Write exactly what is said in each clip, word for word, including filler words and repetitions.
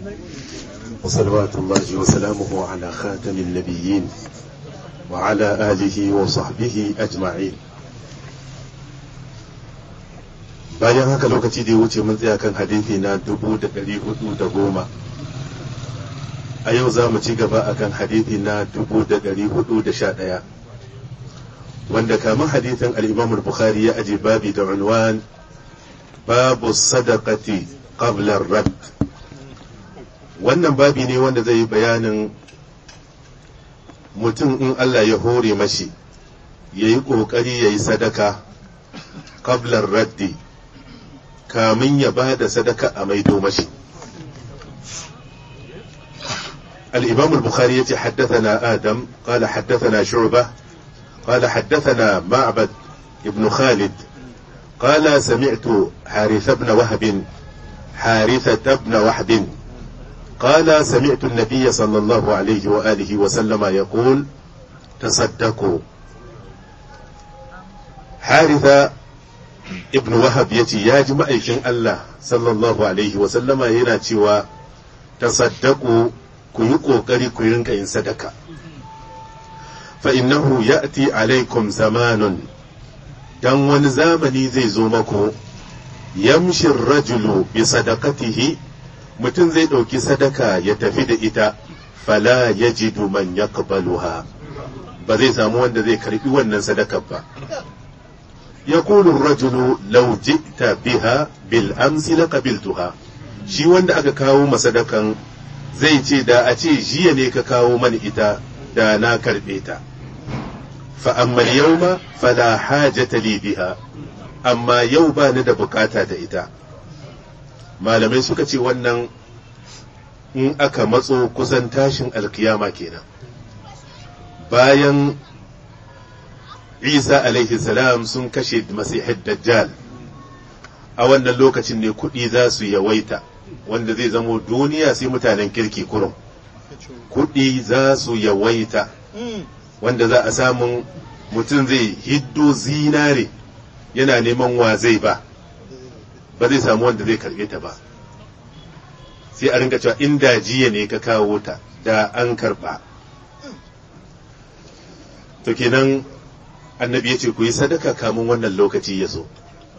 وصلوات الله وسلامه على خاتم النبيين وعلى آله وصحبه أجمعين. bayan haka lokaci da ya wuce mun tsaya kan hadithi na dubu da ɗari hudu da goma. A yau za mu ci gaba akan hadithi na dubu da ɗari hudu da sha ɗaya, wanda kamar hadithin al-Imam al-Bukhari ya aje babi da unwan babu sadaqati qabla ar-radd. Wannan babi ne wanda zai yi bayanin mutum in Allah ya hore mashi yayi kokari yayi sadaka qabla ar-raddi, kamin ya ba da sadaka a maido mashi. الإمام البخاري يتي حدثنا آدم قال حدثنا شعبة قال حدثنا معبد ابن خالد قال سمعت حارثة بن وهب حارثة بن وهب قال سمعت النبي صلى الله عليه وآله وسلم يقول تصدقوا. حارثة ابن وهب يتي يا جماعة الله صلى الله عليه وسلم يناتي وتصدقوا ku yi ƙoƙari ku rinka yin sadaka, fa innahu ya'ti alaikum zamanun, dan wani zamani zai zo mako yamshin rajulu bi sadaqatihi, mutum zai ɗauki sadaka ya tafi da ita, fala yajidu man yaqbaluha, ba zai samu wanda zai karbi wannan sadakar ba. yaqulu rajulu law ji'ta biha bil amsi laqabiltuha, shi wanda aka kawo masadakan zai ce da a ce jiya ne ka kawo mani ita da na karɓe ta. fa'ammal yau ma fala hajata li biha, amma yau ba ni da bukata da ita. Malamai suka ce wannan in aka matso kusan tashin alkiyama kenan, bayan Isa alaihi salam sun kashe Masihid Dajjal, a wannan lokacin ne kuɗi za su yawaita, wanda zai zamo duniya sai mutanen kirki kurum. Kuɗi za su yawaita, wanda za a samun mutum zai hiddo zinare yana neman wa zai ba, ba zai samu wanda zai karɓe ta ba. Sai a rinka cewa inda jiya ne ka kawo ta da an karɓa. To kenan annabi ya ce ku yi sadaka kamun wannan lokaci ya zo.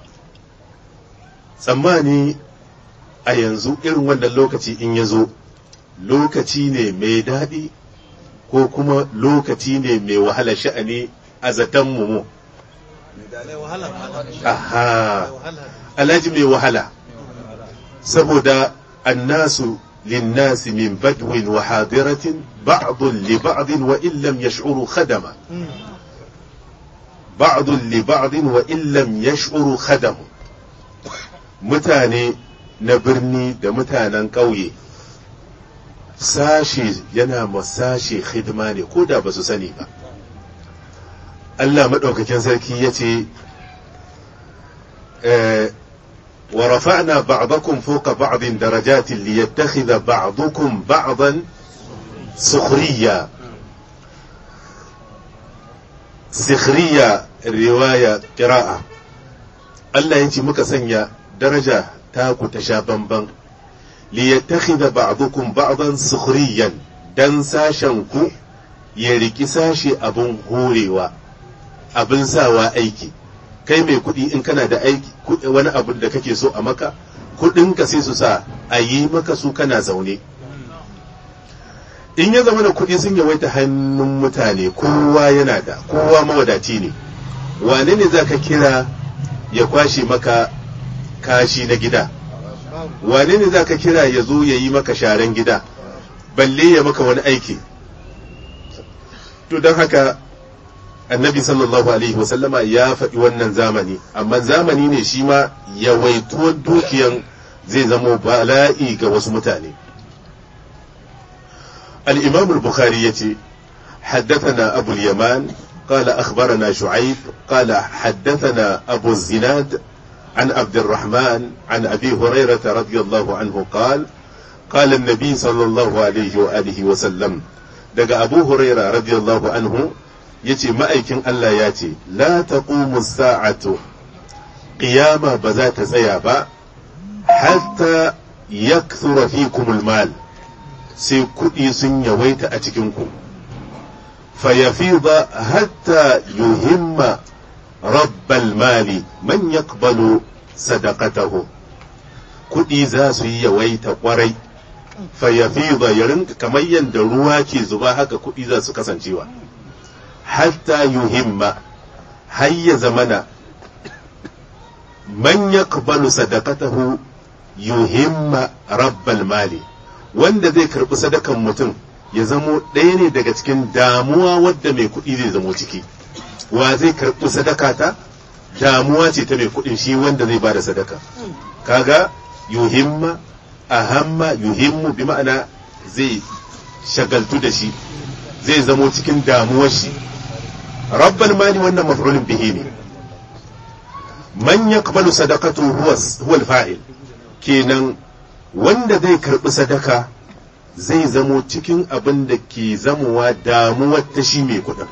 Tsammani a yanzu irin wannan lokaci in ya zo, lokaci ne mai daɗi ko kuma lokaci ne mai wahala sha'ani a zaton mu? Aha, alhaji mai wahala, saboda annasu linnasi min badwin wa hadiratin ba'dun li ba'din wa illam yash'uru khadama, ba'dun li ba'din wa illam yash'uru khadama. Mutane na birni da mutanen ƙauye sashe yana ma sashe hidima ne ko da ba su sani ba. Allah maɗaukakin sarki ya ce wa rafa'na ba'dakum fawqa ba'din darajatin liyattakhidha ba'dukum ba'dan sukhriya. Sukhriya riwaya qira'a. Allah ya ce muka sanya daraja ta ku ta sha bamban, liyattakhidha ba'dukum ba'dan sukhriyan, dan sashen ku ya riki sashe abun horewa, abin sawa aiki. Kai mai kuɗi in kana da aiki wani abun da kake so a maka, kuɗin ka sai su sa a yi maka su kana zaune. In ya zama da kuɗi sun yawaita hannun mutane, kowa yana da, kowa mawadaci ne, wane ne za ka kira ya kwashe maka kashi na gida? Wane ne za ka kira ya zo ya yi maka sharan gida, balle ya maka wani aiki? To don haka annabi sallallahu alaihi wasallama ya faɗi wannan zamani, amma zamani ne shi ma yawaituwar dukiyan zai zamo bala'i ga wasu mutane. الإمام البخاري يتي حدثنا أبو اليمان قال أخبرنا شعيب قال حدثنا أبو الزناد عن عبد الرحمن عن أبي هريرة رضي الله عنه قال قال النبي صلى الله عليه وآله وسلم دقى أبو هريرة رضي الله عنه يتي مأيكن ألا ياتي لا تقوم الساعة قيامة بذات سيابا حتى yakthura fikumul mal sai kuɗi sun yawaita a cikinku fayafida hatta yuhimma rabbal mali man yaqbalu sadaqatahu kuɗi za su yi yawaita ƙwarai fayafida ya rinka kamar yadda ruwa ke zuba haka kuɗi za su kasancewa hatta yuhimma har ya zamana man yaqbalu sadaqatahu yuhimma rabbal mali wanda zai karɓi sadakan mutum ya zamo ɗaya ne daga cikin damuwa wadda mai kuɗi zai zamo ciki wa zai karɓi sadaka ta damuwa ce ta mai kuɗin shi wanda zai bada sadaka kaga yuhimma ahamma yuhimmu bi ma'ana zai shagaltu da shi zai zamo cikin damuwar shi rabbal mali wannan maf'ulun bihi ne man yaqbalu sadaqatu huwa huwa al-fa'il kenan wanda zai karbi sadaka zai zamo cikin abin da ke zamowa damuwar ta shi mai kudin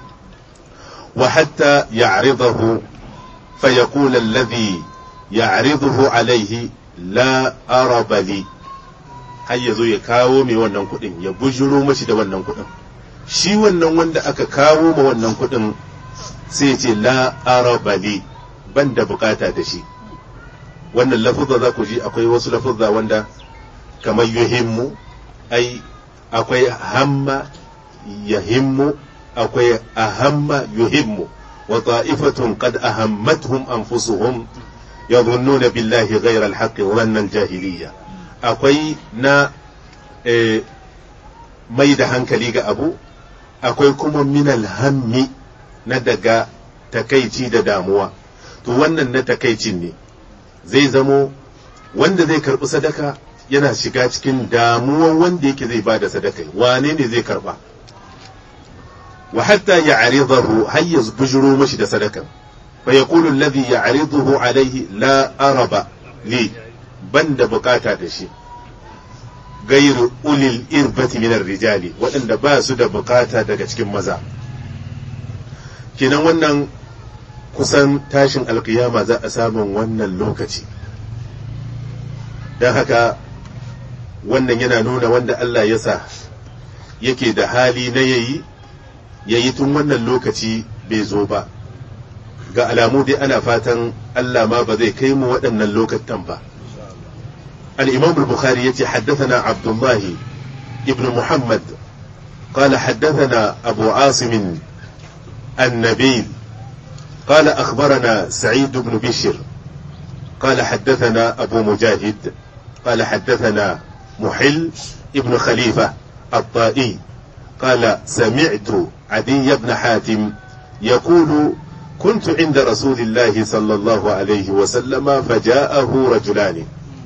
wa hatta ya'ridahu fa yaqulu alladhi ya'riduhu alayhi la araba li har yazo ya kawo mai wannan kudin ya bujuro mashi da wannan kudin shi wannan wanda aka kawo ma wannan kudin sai ya ce la araba li ban da bukata da shi wannan lafuzza za ku ji akwai wasu lafuzza wanda kamar yuhimmu ai akwai hamma yahimmu akwai ahamma yuhimmu wa ta'ifatun qad ahammatuhum anfusuhum yadhunnuna billahi ghayra al-haqqi wa anna al-jahiliyya akwai na eh, mai da hankali ga abu akwai kuma min al-hammi na daga takaici da damuwa to wannan na takaicin ne zai zamo wanda zai karbi sadaka yana shiga cikin damuwan wanda yake zai bada sadaka wane ne zai karba wa hatta ya'ridahu hayya bujuru mashi da sadaka fa yaqulu alladhi ya'riduhu alayhi la araba li banda bukata da shi gairu ulil irbati min ar-rijali wadanda ba su da bukata daga cikin maza kenan wannan kusan tashin alkiyama za a samun wannan lokaci don haka wannan yana nuna wanda Allah ya sa yake da hali na yayi yayi tun wannan lokaci bai zo ba ga alamu dai ana fatan Allah ma ba zai kai mu waɗannan lokacin ba al-Imam al-Bukhari yace haddathana Abdullah ibn Muhammad قال حدثنا أبو عاصم النبيل قال أخبرنا سعيد بن بشر قال حدثنا أبو مجاهد قال حدثنا محل ابن خليفة الطائي قال سمعت عدي بن حاتم يقول كنت عند رسول الله صلى الله عليه وسلم فجاءه رجلان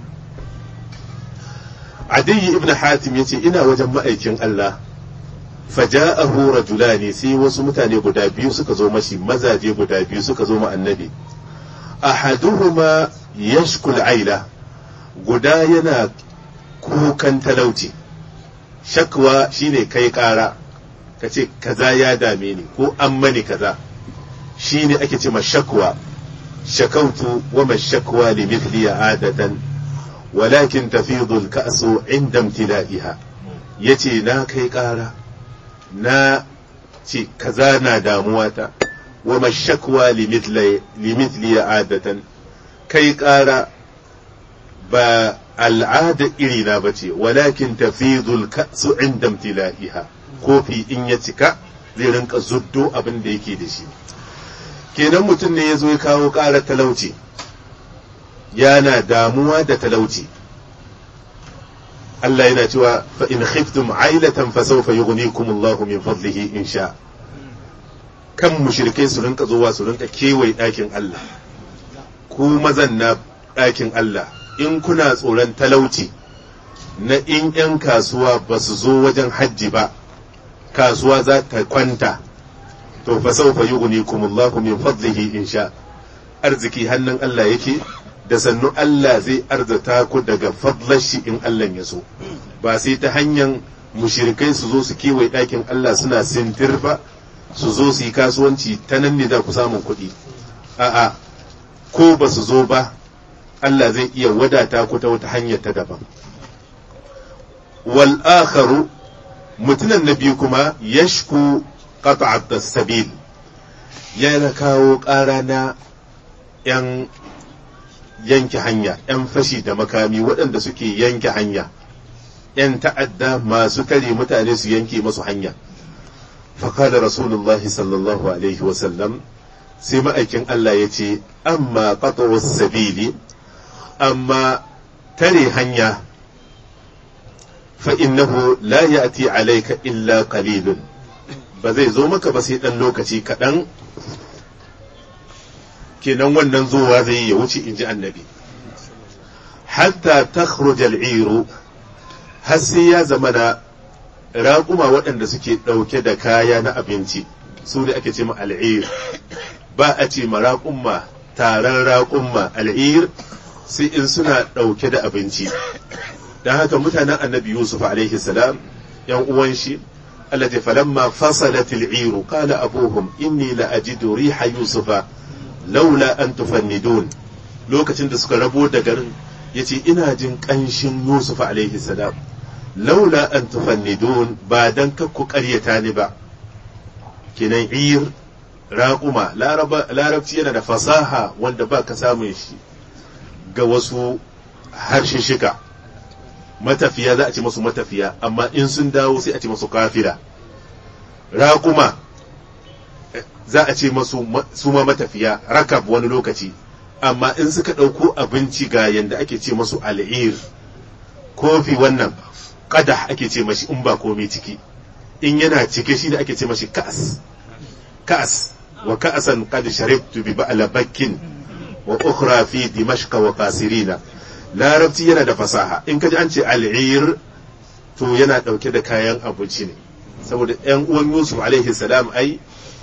عدي بن حاتم يتي إنا وجمعك الله فجاءه رجلان سي wasu mutane guda biyu suka zo mashi mazaje guda biyu suka zo ma annabi ahaduhuma yashkul aila guda yana kukan talauci shakwa shine kai kara kace kaza ya dame ni ko an mani kaza shine ake ce ma shakwa shakautu wa ma shakwa li mithli adatan walakin tafidu al-ka'su inda imtila'iha yace na kai kara na ce kaza na damuwa ta wa mashakwa limithli adatan kai kara ba al'ada irina ba ce walakin tafidul ka'su inda imtila'iha kofi in ya cika zai rinka zuddo abin da yake da shi kenan mutum ne ya zo ya kawo ƙara talauci yana damuwa da talauci Allah yana cewa fa in khiftum ailatan fa sawfa yughnikum Allahu min fadlihi in sha kan mushrikai su rinka zuwa su rinka kewaye ɗakin Allah ku mazan na ɗakin Allah in kuna tsoron talauci na in ƴan kasuwa ba su zo wajen hajji ba kasuwa za ta kwanta to fa sawfa yughnikum Allahu min fadlihi in sha arziki hannun Allah yake da sannu Allah zai arzata ku daga fadlar shi in Allah ya so ba sai ta hanyar mushrikai su zo su kewaye ɗakin Allah suna sintir ba su zo su yi kasuwanci ta nan ne za ku samun kuɗi a'a ko ba su zo ba Allah zai iya wadata ku ta wata hanyar ta daban. Wal akharu mutunan na biyu kuma yashku qat'at as-sabil, yana kawo ƙara na ‘yan yanke hanya, ‘yan fashi da makami waɗanda suke yanke hanya, ‘yan ta'adda masu tare mutane su yanke masu hanya. Fakada Rasulullah sallallahu Alaihi wasallam sai ma'aikin Allah ya ce, amma qat'us sabili, amma tare hanya, fa innahu la ya'ti alayka illa qalilun, ba zai zo maka ba sai ɗan lokaci kaɗan, kenan wannan zuwa zai ya wuce in ji annabi. Hatta takhruj al-iru, har sai ya zama da raƙuma waɗanda suke ɗauke da kaya na abinci, su ne ake ce ma al'ir. Ba a ce ma raƙumma taron raƙumma al'ir sai in suna ɗauke da abinci. Don haka mutanen annabi Yusuf alaihi salam, ‘yan uwan shi, التي فلما فصلت العير قال أبوهم إني لأجد ريح يوسف لولا أن تفندون. lokacin da suka rabo da garin yace ina jin ƙanshin Yusuf alaihi salam, laula an tufannidun, ba dan kakku ƙaryata ni ba. Kinan ir raƙuma larabci yana da fasaha wanda ba ka samun shi ga wasu harshen shika. Matafiya za a ce masu matafiya, amma in sun dawo sai a ce masu kafira. Raƙuma za a ce masu su ma matafiya, rakab wani lokaci, amma in suka ɗauko abinci ga yanda ake ce masu al'ir. Kofi wannan qadah ake ce mashi in ba komai ciki, in yana cike shi da ake ce mashi ka'as. Ka'as wa ka'asan qad sharibtu bi ba'la bakkin wa ukhra fi dimashq wa qasirina. Larabci yana da fasaha, in kaji an ce al'ir to yana ɗauke da kayan abinci ne, saboda ‘yan uwan Yusuf alaihi salam ai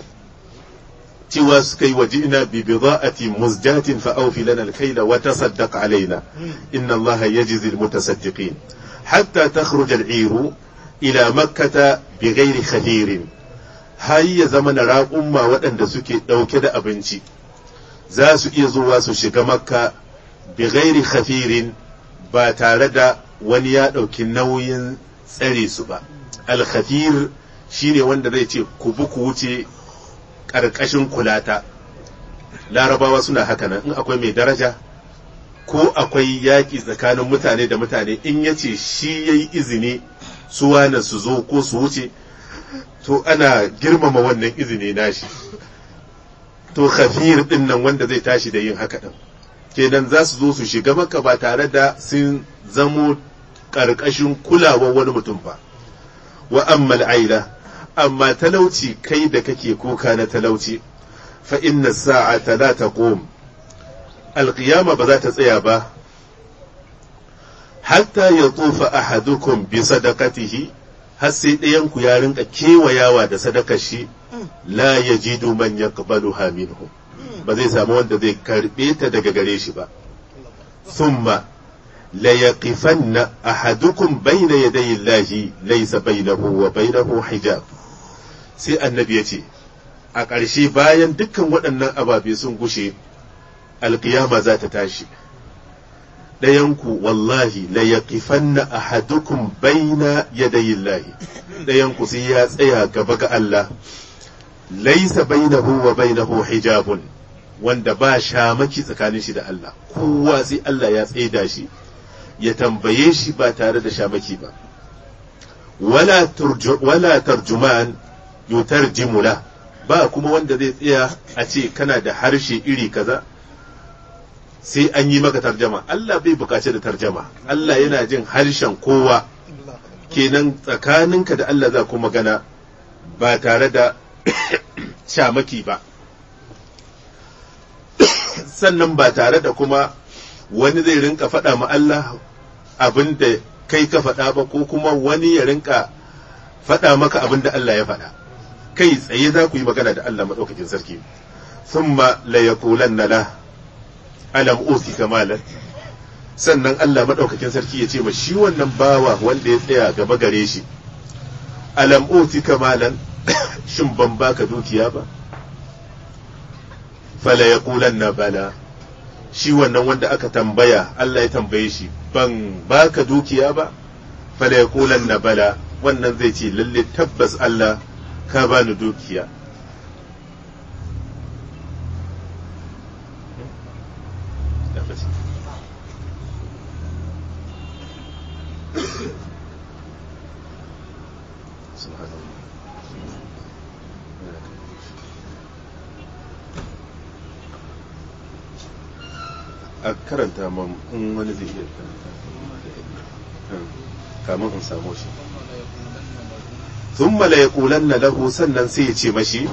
cewa suka yi waje ina bi bida'ati muzjatin fa awfi lana al-kayla wa tasaddaq alaina inna Allah yajzi al-mutasaddiqin hatta takhruj al-'iru ila makkah bighairi khadirin. Har ya zama na raƙumma waɗanda suke ɗauke da abinci za su iya zuwa su shiga makka bighairi khafirin, ba tare da wani ya ɗauki nauyin tsare su ba. Al-khafir shine wanda zai ce ku bi ku wuce ƙarƙashin kulata. Larabawa suna haka nan, in akwai mai daraja ko akwai yaƙi tsakanin mutane da mutane, in ya ce shi ya yi izini su wane su zo ko su wuce, to ana girmama wannan izini nashi. To khafir ɗin nan wanda zai tashi da yin haka ɗin, kenan za su zo su shiga maka ba tare da sun zamo ƙarƙashin kulawar wani mutum ba. Wa amma al'aila, amma talauci kai da kake kuka na talauci, fa inna sa'ata la taqum, alqiyama ba za ta tsaya ba, hatta ya tufa ahadukum bi sadaqatihi, har sai ɗayan ku ya rinka kewayawa da sadakar shi, la yajidu man yaqbaluha minhu, ba zai samu wanda zai karbe ta daga gare shi ba. Thumma la yaqifanna ahadukum bayna yaday Allahi laysa bainahu wa bainahu hijab. Sai annabi ya ce a ƙarshe bayan dukkan waɗannan ababe sun gushe, alƙiyama za ta tashi. Ɗayanku wallahi la yaqifanna ahadukum bayna yaday Allahi, ɗayanku sai ya tsaya gaba ga Allah, laysa bainahu wa bainahu hijabun, wanda ba shamaki tsakanin shi da Allah, kowa sai Allah ya tsaida shi ya tambaye shi ba tare da shamaki ba. Wala turju wala tarjuman yutarjimu la, ba kuma wanda zai tsaya a ce kana da harshe iri kaza sai an yi maka tarjama. Allah bai bukaci da tarjama, Allah yana jin harshen kowa, kenan tsakaninka da Allah za ku magana ba tare da shamaki ba. Sannan ba tare da kuma wani zai rinka faɗa ma Allah abin da kai ka faɗa ba, ko kuma wani ya rinka faɗa maka abin da Allah ya faɗa. Kai tsaye za ku yi magana da Allah maɗaukakin sarki. Thumma la yaqulanna la alam utika malan, sannan Allah maɗaukakin sarki ya ce ma shi wannan bawa wanda ya tsaya gaba gare shi, alam utika malan, shin ban baka dukiya ba? Fala yaqulanna bala, shi wannan wanda aka tambaya Allah ya tambaye shi ban baka dukiya ba fala yaqulanna bala wannan zai ce lalle tabbas Allah ka bani dukiya a karanta man in wani zai iya kamun in samu shi thumma la yaqulanna lahu sannan sai ya ce mashi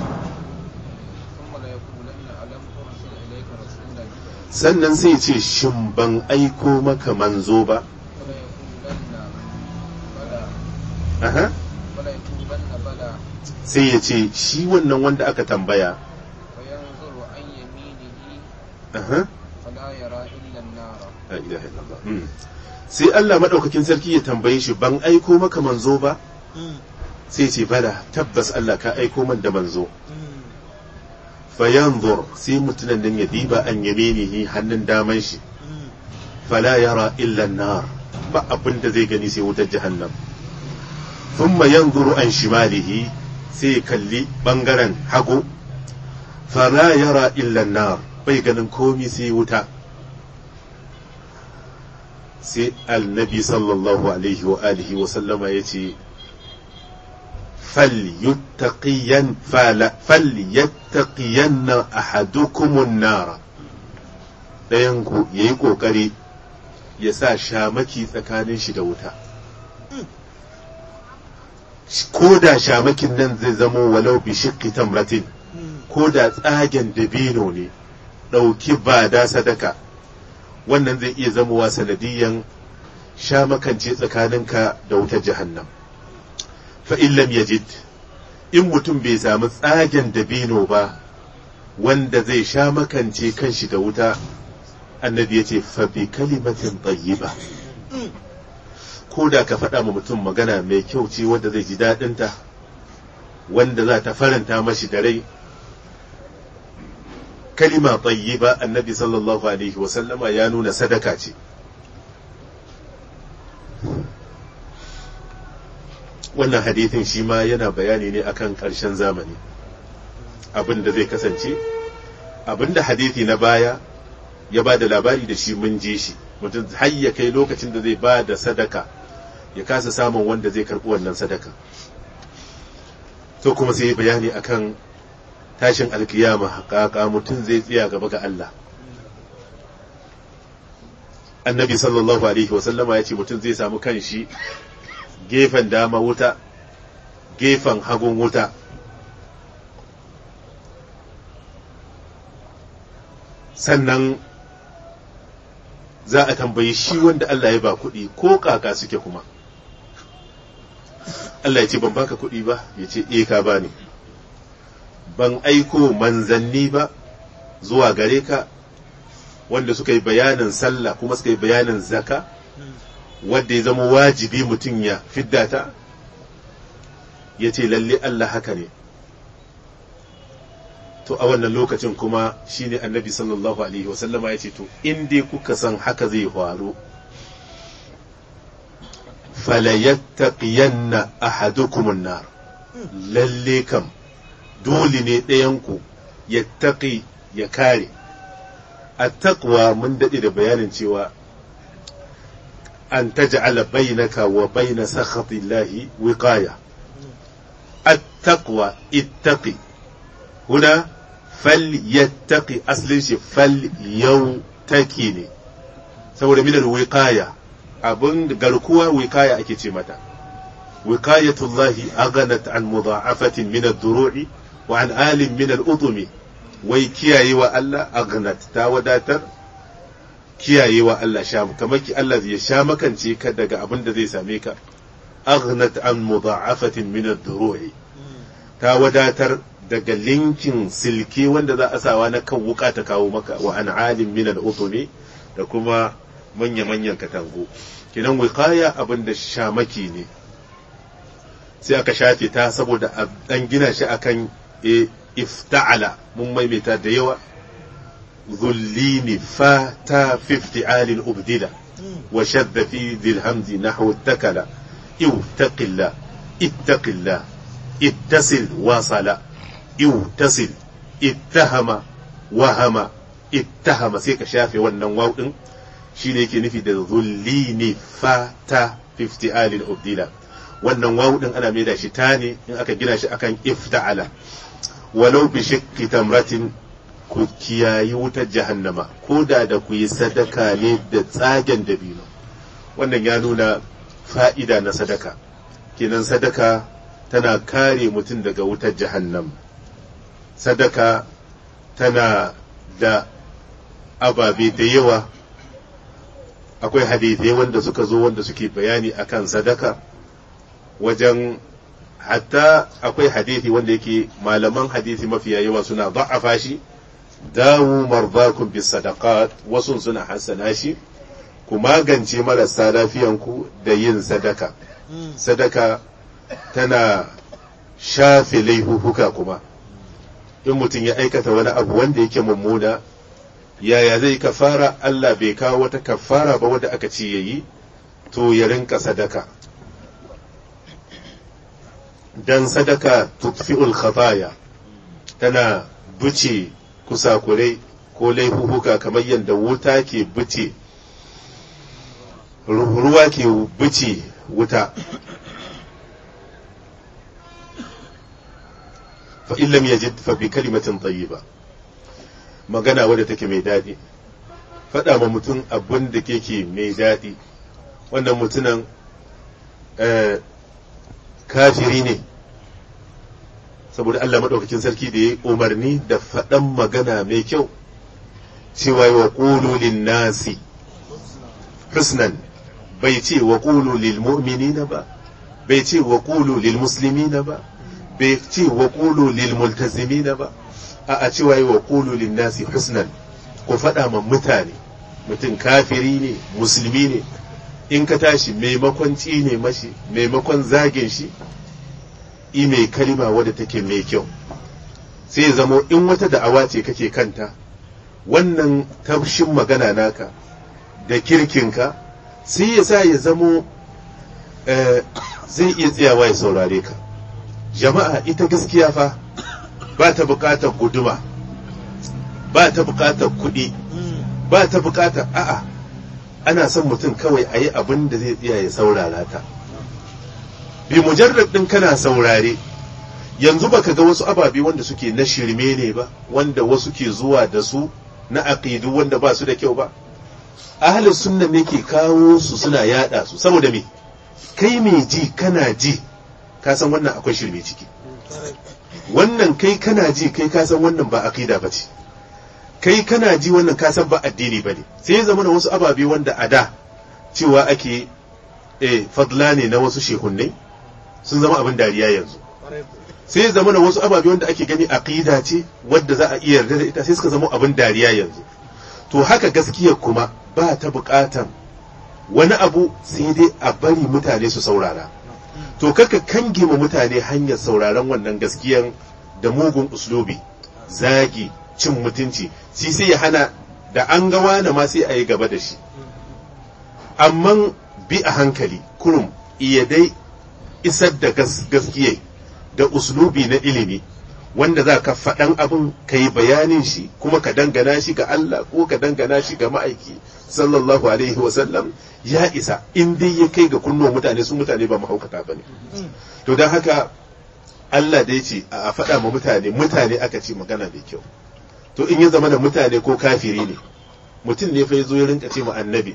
sannan sai ya ce shin ban aiko maka manzo ba aha sai ya ce shi wannan wanda aka tambaya aha sai Allah maɗaukakin sarki ya tambaye shi ban aiko maka manzo ba sai ce bala tabbas Allah ka aiko man da manzo fayanzur sai mutunan nan ya diba an yaminihi hannun daman shi fala yara illa nar ba abin da zai gani sai wutar jahannam thumma yanzuru an shimalihi sai kalli bangaren hagu fala yara illa nar bai ganin komi sai wuta sai annabi sallallahu alaihi wa alihi wa sallama ya ce falyattaqiyan fala falyattaqiyanna ahadukumun nara dayan ku yayi kokari ya sa shamaki tsakanin shi da wuta ko da shamakin nan zai zamo walau bi shiqqi tamratin ko da tsagen dabino ne dauki ba da sadaka wannan zai iya zamowa sanadiyan sha makance tsakaninka da wutar jahannam fa in lam yajid in mutum bai samu tsagen dabino ba wanda zai sha makance kanshi da wuta annabi ya ce fa bi kalimatin tayyiba ko da ka faɗa ma mutum magana mai kyau ce wanda zai ji daɗinta wanda za ta faranta mashi da rai kalima tayyiba annabi sallallahu alaihi wasallama ya nuna sadaka ce wannan hadithin shi ma yana bayani ne akan ƙarshen zamani abin da zai kasance abin da hadithi na baya ya ba da labari da shi mun je shi mutum har ya kai lokacin da zai ba da sadaka ya kasa samun wanda zai karɓi wannan sadaka to kuma sai bayani akan tashin alkiyama haƙaƙa mutum zai tsaya gaba ga Allah annabi sallallahu alaihi wasallama ya ce mutum zai samu kanshi gefen dama wuta gefen hagun wuta sannan za a tambayi shi wanda Allah ya ba kuɗi ko kaka suke kuma Allah ya ce ban baka kuɗi ba ya ce eh ka bani ban aiko manzanni ba zuwa gare ka wanda suka yi bayanin sallah kuma suka yi bayanin zaka wanda ya zama wajibi mutum ya fidda ta ya ce lalle Allah haka ne to a wannan lokacin kuma shine annabi sallallahu alaihi wasallama ya ce to in dai kuka san haka zai faru falayattaqiyanna ahadukumun nar lalle kam dole ne ɗayanku ya taƙi ya kare a taƙwa mun daɗe da bayanin cewa an ta ja'ala bainaka wa baina sakhatillahi wiqaya at-taqwa ittaqi huna falyattaqi aslin shi falyawtaki ne saboda min al-wiqaya abun garkuwa wiqaya ake ce mata wiqayatullahi aghnat an mudha'afatin min ad-duru'i wa an alim min al-udumi wai kiyayewa Allah aghnat ta wadatar kiyayewa Allah sha kamar ki Allah ya sha makance ka daga abin da zai same ka aghnat an mudha'afatin min ad-duru'i ta wadatar daga linkin silke wanda za a sawa na kan wuka ta kawo maka wa an alim min al-udumi da kuma manya manyan katangu kinan wiqaya abin da shamaki ne sai aka shafe ta saboda an gina shi akan e ifta'ala mun maimaita da yawa ذلين فاتا في افتعال الأبدلة وشذ في ذي الهمز نحو اتكل اتق الله اتق الله اتصل واصل اتصل اتهم وهم اتهم سيك شافي wannan waw din shine yake nufi da zullini fata fi ifti'al al-ubdila wannan waw din ana mai da shi tani in aka gina shi akan ifta'ala walau bi shakki tamratin ku kiyayi wutar jahannama ko da da ku yi sadaka ne da tsagen dabino. Wannan ya nuna fa'ida na sadaka, kenan sadaka tana kare mutum daga wutar jahannam. Sadaka tana da ababe da yawa, akwai hadithai wanda suka zo wanda suke bayani akan sadaka wajen hatta akwai hadithi wanda yake malaman hadithi mafiya yawa suna da'afa shi. dawo mardakum bis sadaqat wasu suna hassana shi ku magance marasa lafiyanku da yin sadaka. Sadaka tana shafe laifuka kuma in mutum ya aikata wani abu wanda yake mummuna yaya zai kafara Allah bai kawo wata kafara ba wanda aka ce yayi to ya rinka sadaka dan sadaka tutfi'ul khataya tana buce kusakurai ko laifuka kamar yadda wuta ke buce ruwa ke buce wuta. fa illam yajid fa bi kalimatin tayyiba magana wadda take mai daɗi faɗa ma mutum abin da keke mai daɗi wannan mutunan kafiri ne saboda Allah maɗaukakin sarki da ya umarni da faɗan magana mai kyau cewa wa qulu lin nasi husnan bai ce wa qulu lil mu'minina ba bai ce wa qulu lil muslimina ba bai ce wa qulu lil multazimina ba a cewa wa qulu lin nasi husnan ku faɗa ma mutane mutum kafiri ne musulmi ne in ka tashi maimakon tsine mashi maimakon zagin shi i mai kalima wadda take mai kyau sai ya zamo in wata da'awa ce kake kanta wannan tafshin magana naka da kirkinka sai ya sa ya zamo zai iya tsayawa ya saurare ka. Jama'a ita gaskiya fa ba ta bukatar guduma ba ta bukatar kuɗi ba ta bukatar a'a ana son mutum kawai a yi abin da zai tsaya ya saurara ta. Bi mujarrad din kana saurare yanzu baka ga wasu ababe wanda suke na shirme ne ba wanda wasu ke zuwa da su na aqidu wanda ba su da kyau ba. Ahlus sunna ne ke kawo su suna yada su saboda me kai mai ji kana ji ka san wannan akwai shirme ciki, wannan kai kana ji kai ka san wannan ba aqida bace, kai kana ji wannan ka san ba addini bane. sai ya zama wasu ababe wanda a da cewa ake eh fadla ne na wasu shehunnai sun zama abin dariya yanzu. sai ya zama wasu ababe wanda ake gani aqida ce wadda za a iya yarda da ita sai suka zama abin dariya yanzu. To haka gaskiya kuma ba ta bukatan wani abu sai dai a bari mutane su saurara. To kaka kange ma mutane hanyar sauraron wannan gaskiyan da mugun uslubi zagi cin mutunci shi sai ya hana da an ga wani ma sai a yi gaba da shi. Amma bi a hankali kurum iya dai isar da gaskiya da uslubi na ilimi wanda za ka faɗan abin ka yi bayanin shi kuma ka dangana shi ga Allah ko ka dangana shi ga ma'aiki sallallahu alaihi wasallam ya isa in dai ya kai ga kunnuwan mutane su mutane ba mahaukata ba ne. To don haka Allah da ya ce a faɗa ma mutane mutane aka ce magana mai kyau. To in ya zama da mutane ko kafiri ne mutum ne fa ya zo ya rinka ce ma annabi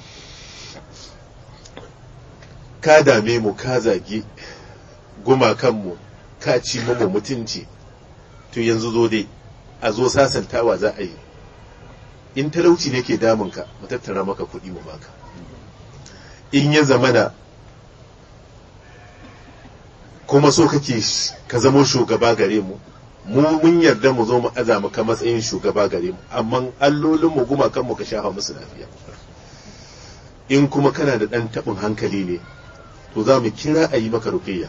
ka dame mu ka zagi gumakanmu ka ci mu mutunci to yanzu zo dai a zo sasantawa za a yi. In talauci ne ke damunka mu tattara maka kuɗi mu baka. In ya zamana kuma so kake ka zamo shugaba gare mu mu mun yarda mu zo mu aza maka matsayin shugaba gare mu amma allolin mu guma kan mu ka shafa musu lafiya. In kuma kana da ɗan taɓin hankali ne to za mu kira a yi maka ruqiyya.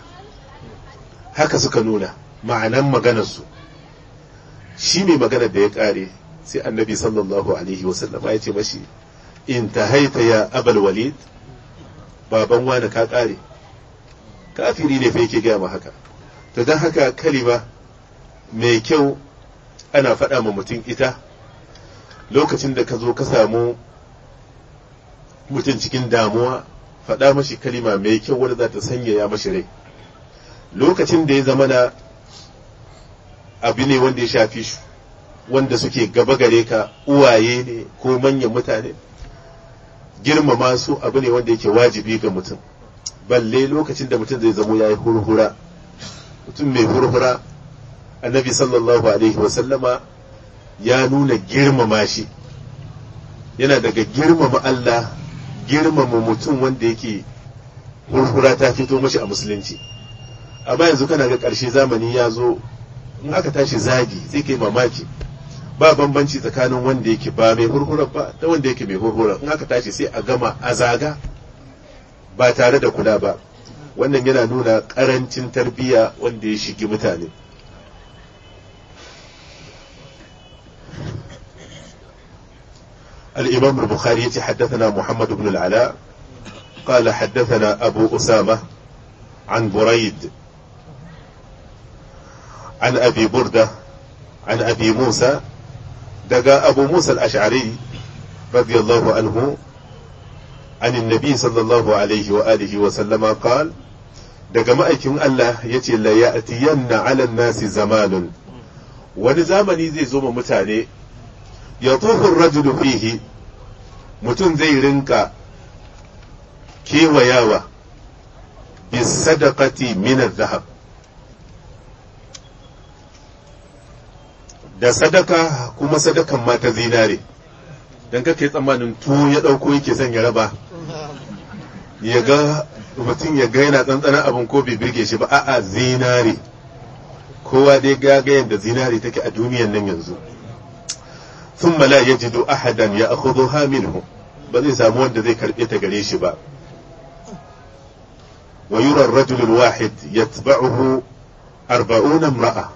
Haka suka nuna ma'anan maganarsu shi ne maganar da ya ƙare sai annabi sallallahu alaihi wasallama ya ce mashi in tahaita ya abal walid, baban wani ka kare. Kafiri ne fa yake gaya ma haka. To don haka kalima mai kyau ana faɗa ma mutum ita lokacin da ka zo ka samu mutum cikin damuwa, faɗa mashi kalima mai kyau wadda za ta sanyaya mashi rai. Lokacin da ya zama na abu ne wanda ya shafi shi, wanda suke gaba gare ka, uwaye ne ko manyan mutane, girmama su abu ne wanda yake wajibi ga mutum. Balle lokacin da mutum zai zamo ya yi hurhura, mutum mai hurhura, annabi sallallahu alaihi wasallama ya nuna girmama shi. Yana daga girmama Allah, girmama mutum wanda yake hurhura ta fito mashi a musulunci. Amma yanzu kana ga ƙarshe zamani ya zo, in aka tashi zagi sai kai mamaki, ba bambanci tsakanin wanda yake ba mai hurhura ba da wanda yake mai hurhura. In aka tashi sai a gama a zaga ba tare da kula ba. Wannan yana nuna ƙarancin tarbiyya wanda ya shigi mutane. الإمام البخاري حدثنا محمد بن العلاء قال حدثنا أبو أسامة عن بريد عن أبي بردة عن أبي موسى دقى أبو موسى الأشعري رضي الله عنه عن النبي صلى الله عليه وآله وسلم قال دقى مأيكم الله يتي لا يأتين على الناس زمان ونزامني زي زوم متاني يطوف الرجل فيه متن زي رنكا كي وياوة بالصدقة من الذهب da sadaka kuma sadakan ma ta zinare, don kake tsammanin tuwo ya ɗauko yake son ya raba ya ga mutum ya ga yana tsantsanin abin ko bai birge shi ba. A'a, zinare, kowa dai ga ga yadda zinare take a duniyan nan yanzu. ثم لا يجد أحدا يأخذها منه, ba zai samu wanda zai karɓe ta gare shi ba. ويرى الرجل الواحد يتبعه أربعون امرأة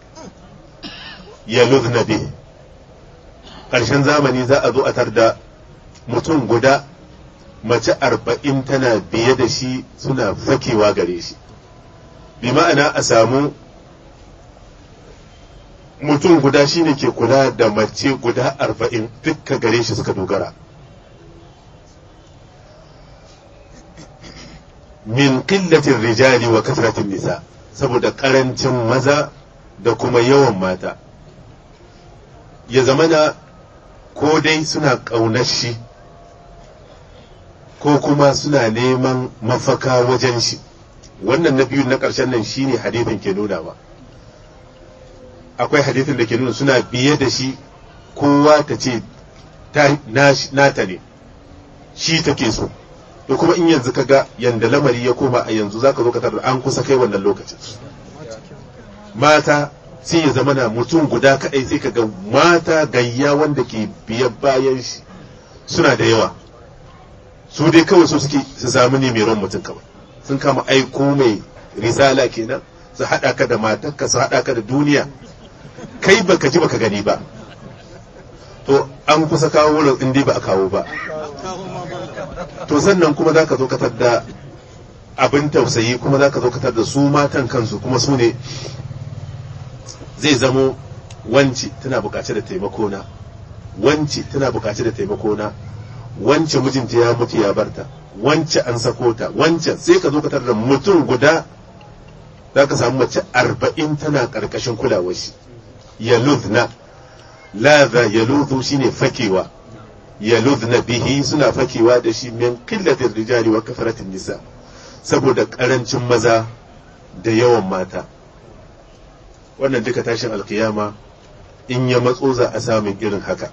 يلذن به. ƙarshen zamani za a zo a tarda mutum guda mace arba'in tana biye da shi suna fakewa gare shi. Bi ma'ana a samu mutum guda shine ke kula da mace guda arba'in dukka gare shi suka dogara. Min qillatin rijali wa kasratin nisa, saboda karancin maza da kuma yawan mata. Ya zamana ko dai suna ƙaunar shi ko kuma suna neman mafaka wajen shi. Wannan na biyu na ƙarshen nan shine hadithin ke nunawa. Akwai hadithin da ke nuna suna biye da shi, kowa ta ce nata ne, shi take so. Da kuma in yanzu ka ga yanda lamari ya koma a yanzu za ka zo ka tarar an kusa kai wannan lokacin. Mata sai ya zama na mutum guda kaɗai, sai ka ga mata gayya wanda ke biyan bayan shi suna da yawa. Su dai kawai so suke su samu ne mai ran mutum kawai. Sun kama aiko mai risala kenan, su haɗa ka da matarka, su haɗa ka da duniya. Kai baka ji baka gani ba. To an kusa kawo wurin in dai ba a kawo ba. To sannan kuma za ka zo ka da abin tausayi, kuma za ka zo ka da su matan kansu kuma su ne zai zamo wance tana bukace da taimako na, wance tana bukace da taimako na, wance mijinta ya mutu ya barta, wance an sako ta, wance sai ka zo ka da mutum guda za ka samu mace arba'in tana karkashin kulawar shi. Yaludhna, ladha yaludhu shine fakewa, yaludhna bihi suna fakewa da shi min qillatir rijali wa kasratin nisa, saboda karancin maza da yawan mata. Wannan duka tashin alkiyama in ya matso za a samun irin haka.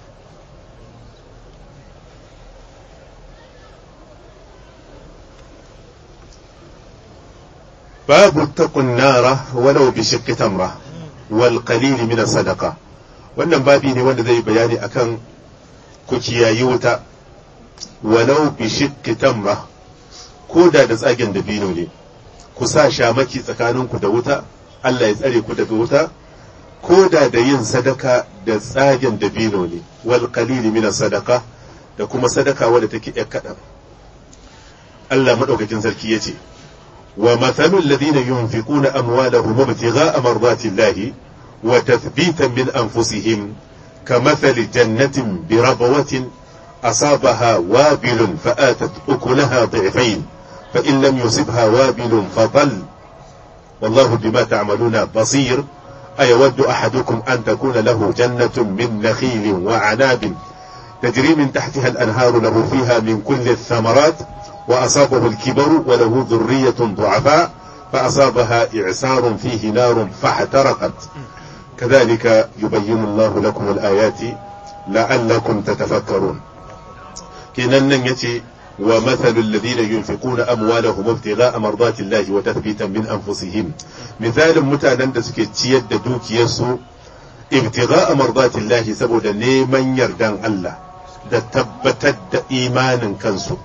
babu taqun nara walau bi shiqqi tamra wal qalil min sadaqa. Wannan babi ne wanda zai bayani akan ku kiyayi wuta walau bi shiqqi tamra, ko da da tsagen dabino ne, ku sa shamaki tsakaninku da wuta, Allah ya tsare ku daga wuta, ko da da yin sadaka da tsagen dabino ne, wal qalili min sadaka da kuma sadaka wadda take yar kaɗan. Allah madaukakin sarki yace wa mathalul ladina yunfiquna amwalahum ibtigha'a mardatillahi wa tathbitan min anfusihim kamathali jannatin birabwatin asabaha wabilun fa'atat ukulaha ضعفين فإن لم يصبها وابل فطل والله بما تعملون بصير أيود أحدكم أن تكون له جنة من نخيل وعناب تجري من تحتها الأنهار له فيها من كل الثمرات وأصابه الكبر وله ذرية ضعفاء فأصابها إعسار فيه نار فاحترقت كذلك يبين الله لكم الآيات لعلكم تتفكرون. كنن يتي ومثل الذين ينفقون أموالهم ابتغاء مرضات الله وتثبيتا من أنفسهم مثال متانا da suke ciyar da dukiyarsu ibtigha'a mardatillahi saboda neman yardan Allah da tabbatar da imanin kansu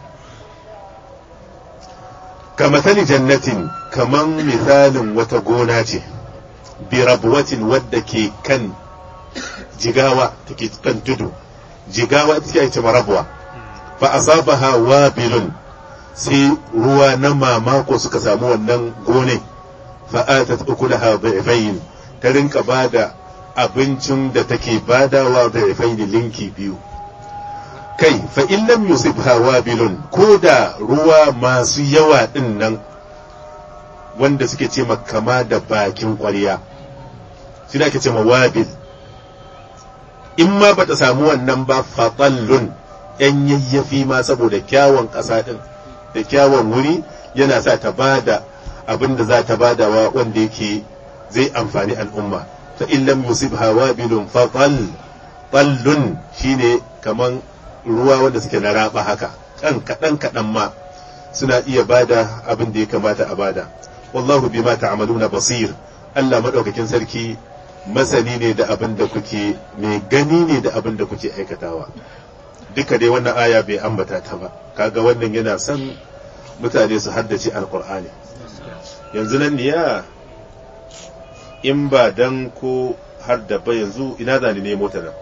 kamathali jannatin kaman misalin wata gona ce bi rabwatin wadda ke kan jigawa take kan tudu jigawa ita ce marabwa fa asabaha wabilun sai ruwa na mamako suka samu wannan gone fa atat ukulaha dhi'fayn ta rinka bada abincin da take badawa dhi'fayn linki biyu kai fa in lam yusibha wabilun ko da ruwa masu yawa din nan wanda suke ce kama da bakin ƙwarya shi da ake ce ma wabil in ma bata samu wannan ba fatallun yan yayyafi ma saboda kyawun ƙasa ɗin da kyawun wuri yana sa ta bada abin da za ta badawa wanda yake zai amfani al'umma fa in lam yusibha wabilun fa tall tallun shine kaman ruwa wanda suke na raba haka kan kadan kadan ma suna iya bada abin da ya kamata a bada wallahu bima ta'maluna basir Allah madaukakin sarki masani ne da abin da kuke mai gani ne da abin da kuke aikatawa. Duka dai wannan aya bai ambata ta ba kaga wannan yana son mutane su haddace alkur'ani yanzu nan ya in ba dan ko har da ba yanzu ina zani ne mota nan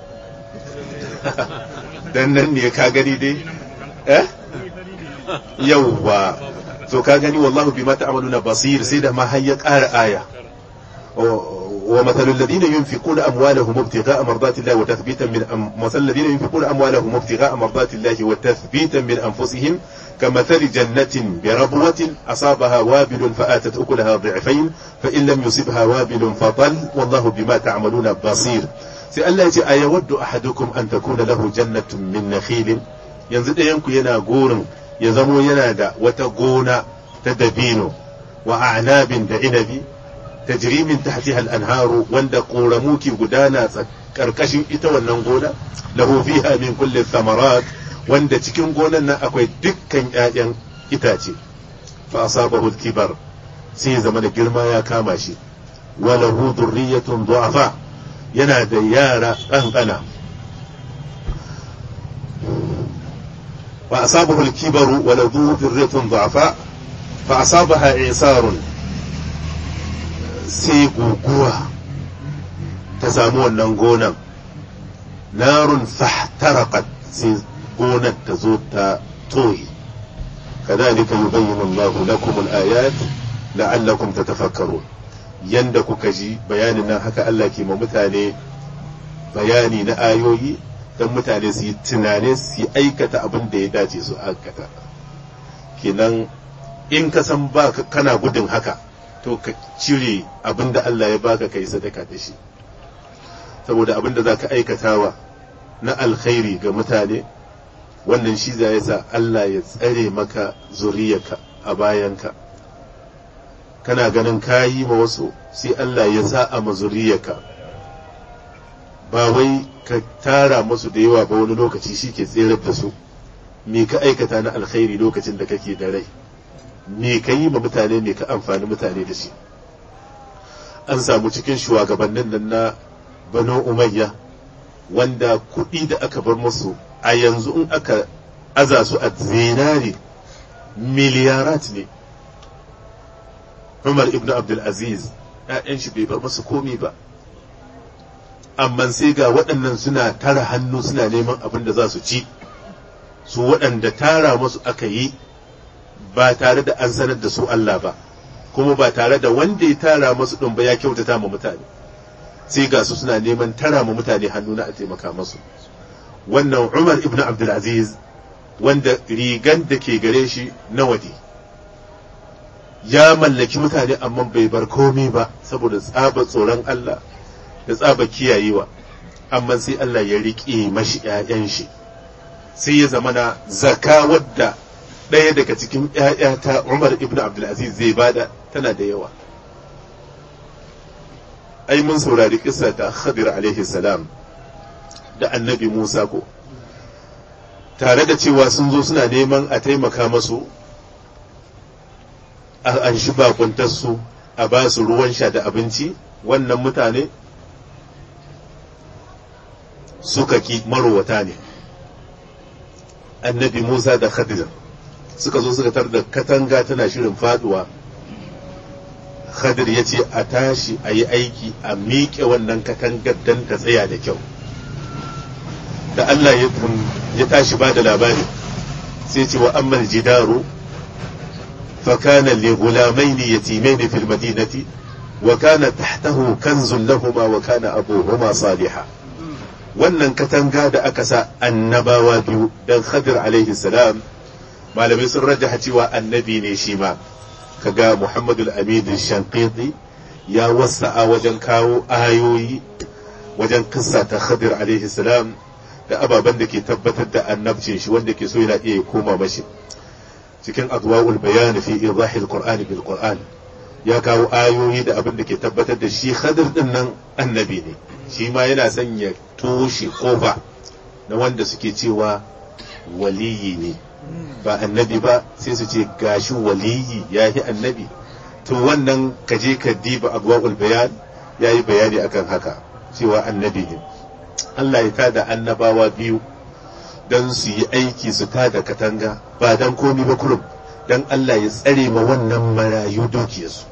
dan nan ne ka gani dai eh yawwa to ka gani wallahu bima ta'maluna basir sai da ma har ya ƙara aya ومثل الذين ينفقون أموالهم ابتغاء مرضات الله وتثبيتا من أم... مثل الذين ينفقون أموالهم ابتغاء مرضات الله وتثبيتا من أنفسهم كمثل جنة بربوة أصابها وابل فآتت أكلها ضعفين فإن لم يصبها وابل فطل والله بما تعملون بصير سألا يجي أيود أحدكم أن تكون له جنة من نخيل ينزل ينكو ينا غور يزمو ينادى وتقونا تدبين وأعناب دعنبي tajri min tahtiha al-anharu wanda ƙoramuki gudana karkashin ita wannan gona lahu fiha min kulli thamarat wanda cikin gonan nan akwai dukkan ƴaƴan itace fa asabahu al-kibar sai zama da girma ya kama shi wa lahu dhurriyyatun du'afa yana da yara kankana fa asabahu al-kibar wa lahu dhurriyyatun du'afa fa asabaha i'sarun sai guguwa ta samu wannan gonan narun fahtarakat sai gonar ta zo ta toyi kadhalika yubayyinu Allahu lakum al-ayat la'allakum tatafakkarun yanda kuka ji bayanin nan haka Allah ke ma mutane bayani na ayoyi dan mutane su yi tunane su yi aikata abin da ya dace su aikata kenan in ka san ba kana gudun haka to ka cire abin da Allah ya baka kai sadaka da shi saboda abin da zaka aikatawa na alkhairi ga mutane wannan shi zai sa Allah ya tsare maka zuriyarka a bayanka kana ganin kayi ma wasu sai Allah ya sa a mazuriyarka ba wai ka tara musu da yawa ba wani lokaci shi ke tsere da su me ka aikata na alkhairi lokacin da kake da rai me ka yi ma mutane me ka amfani mutane da shi an samu cikin shugabannin nan na Banu Umayya wanda kuɗi da aka bar musu a yanzu in aka aza su a zinari miliyarat ne. Umar ibn Abdul Aziz ‘ya'yan shi bai bar musu komi ba amma sai ga waɗannan suna tara hannu suna neman abin da za su ci, su waɗanda tara musu aka yi ba tare da an sanar da su Allah ba, kuma ba tare da wanda ya tara musu ɗin ba ya kyautata ma mutane, sai ga su suna neman tara ma mutane hannu na a taimaka masu. Wannan Umar ibn Abdulaziz wanda rigan da ke gare shi na wadi ya mallaki mutane amma bai bar komai ba saboda tsaba tsoron Allah da tsaba kiyayewa, amma sai Allah ya riƙe mashi ƴaƴan shi, sai ya zama na zaka wadda ɗaya daga cikin ƴaƴa ta Umar ibn Abdulaziz zai bada tana da yawa. Ai mun saurari kissa ta Khadir alaihi salam da annabi Musa ko tare da cewa sun zo suna neman a taimaka masu an shi bakuntarsu a ba su ruwan sha da abinci, wannan mutane suka ki marowata ne. Annabi Musa da Khadir suka zo suka tar da katanga tana shirin faduwa. Khadir ya ce a tashi a yi aiki a miƙe wannan katangar don ta tsaya da kyau. Da Allah ya tashi ba da labari sai ce wa ammal jidaru fa kana li ghulamaini yatimaini fil madinati wa kana tahtahu kanzun lahumā wa kana abūhumā ṣāliḥan. Wannan katanga da aka sa annabawa biyu dan Khadir alaihi salam, malamai sun rajjaha cewa annabi ne shi ma. Kaga Muhammadul Amin Shanqiti ya wasa'a wajen kawo ayoyi wajen kissa ta Khadir alaihi salam da ababen da ke tabbatar da annabcin shi, wanda ke so yana iya koma mashi cikin adwa'ul bayan fi idahil qur'ani bil qur'an ya kawo ayoyi da abin da ke tabbatar da shi Khadir din nan annabi ne. Shi ma yana sanya toshe kofa na wanda suke cewa waliyi ne ba annabi ba, sai su ce gashi waliyi yayi annabi. To wannan kaje ka diba adwa'ul bayan yayi bayani akan haka cewa annabi ne. Allah ya tada annabawa biyu don su yi aiki su tada katanga ba don komi ba kurum don Allah ya tsare ma wannan marayu dukiyarsu.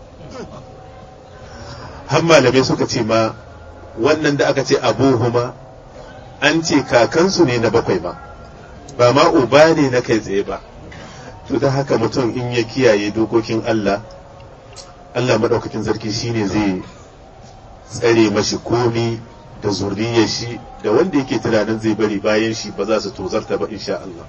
Har malamai suka ce ma wannan da aka ce abuhuma an ce kakansu ne na bakwai ba, ba ma uba ne na kai tsaye ba. To don haka mutum in ya kiyaye dokokin Allah, Allah maɗaukakin sarki shine zai tsare mashi komi da zurriyar shi da wanda yake tunanin zai bari bayan shi ba za su tozarta ba insha Allah.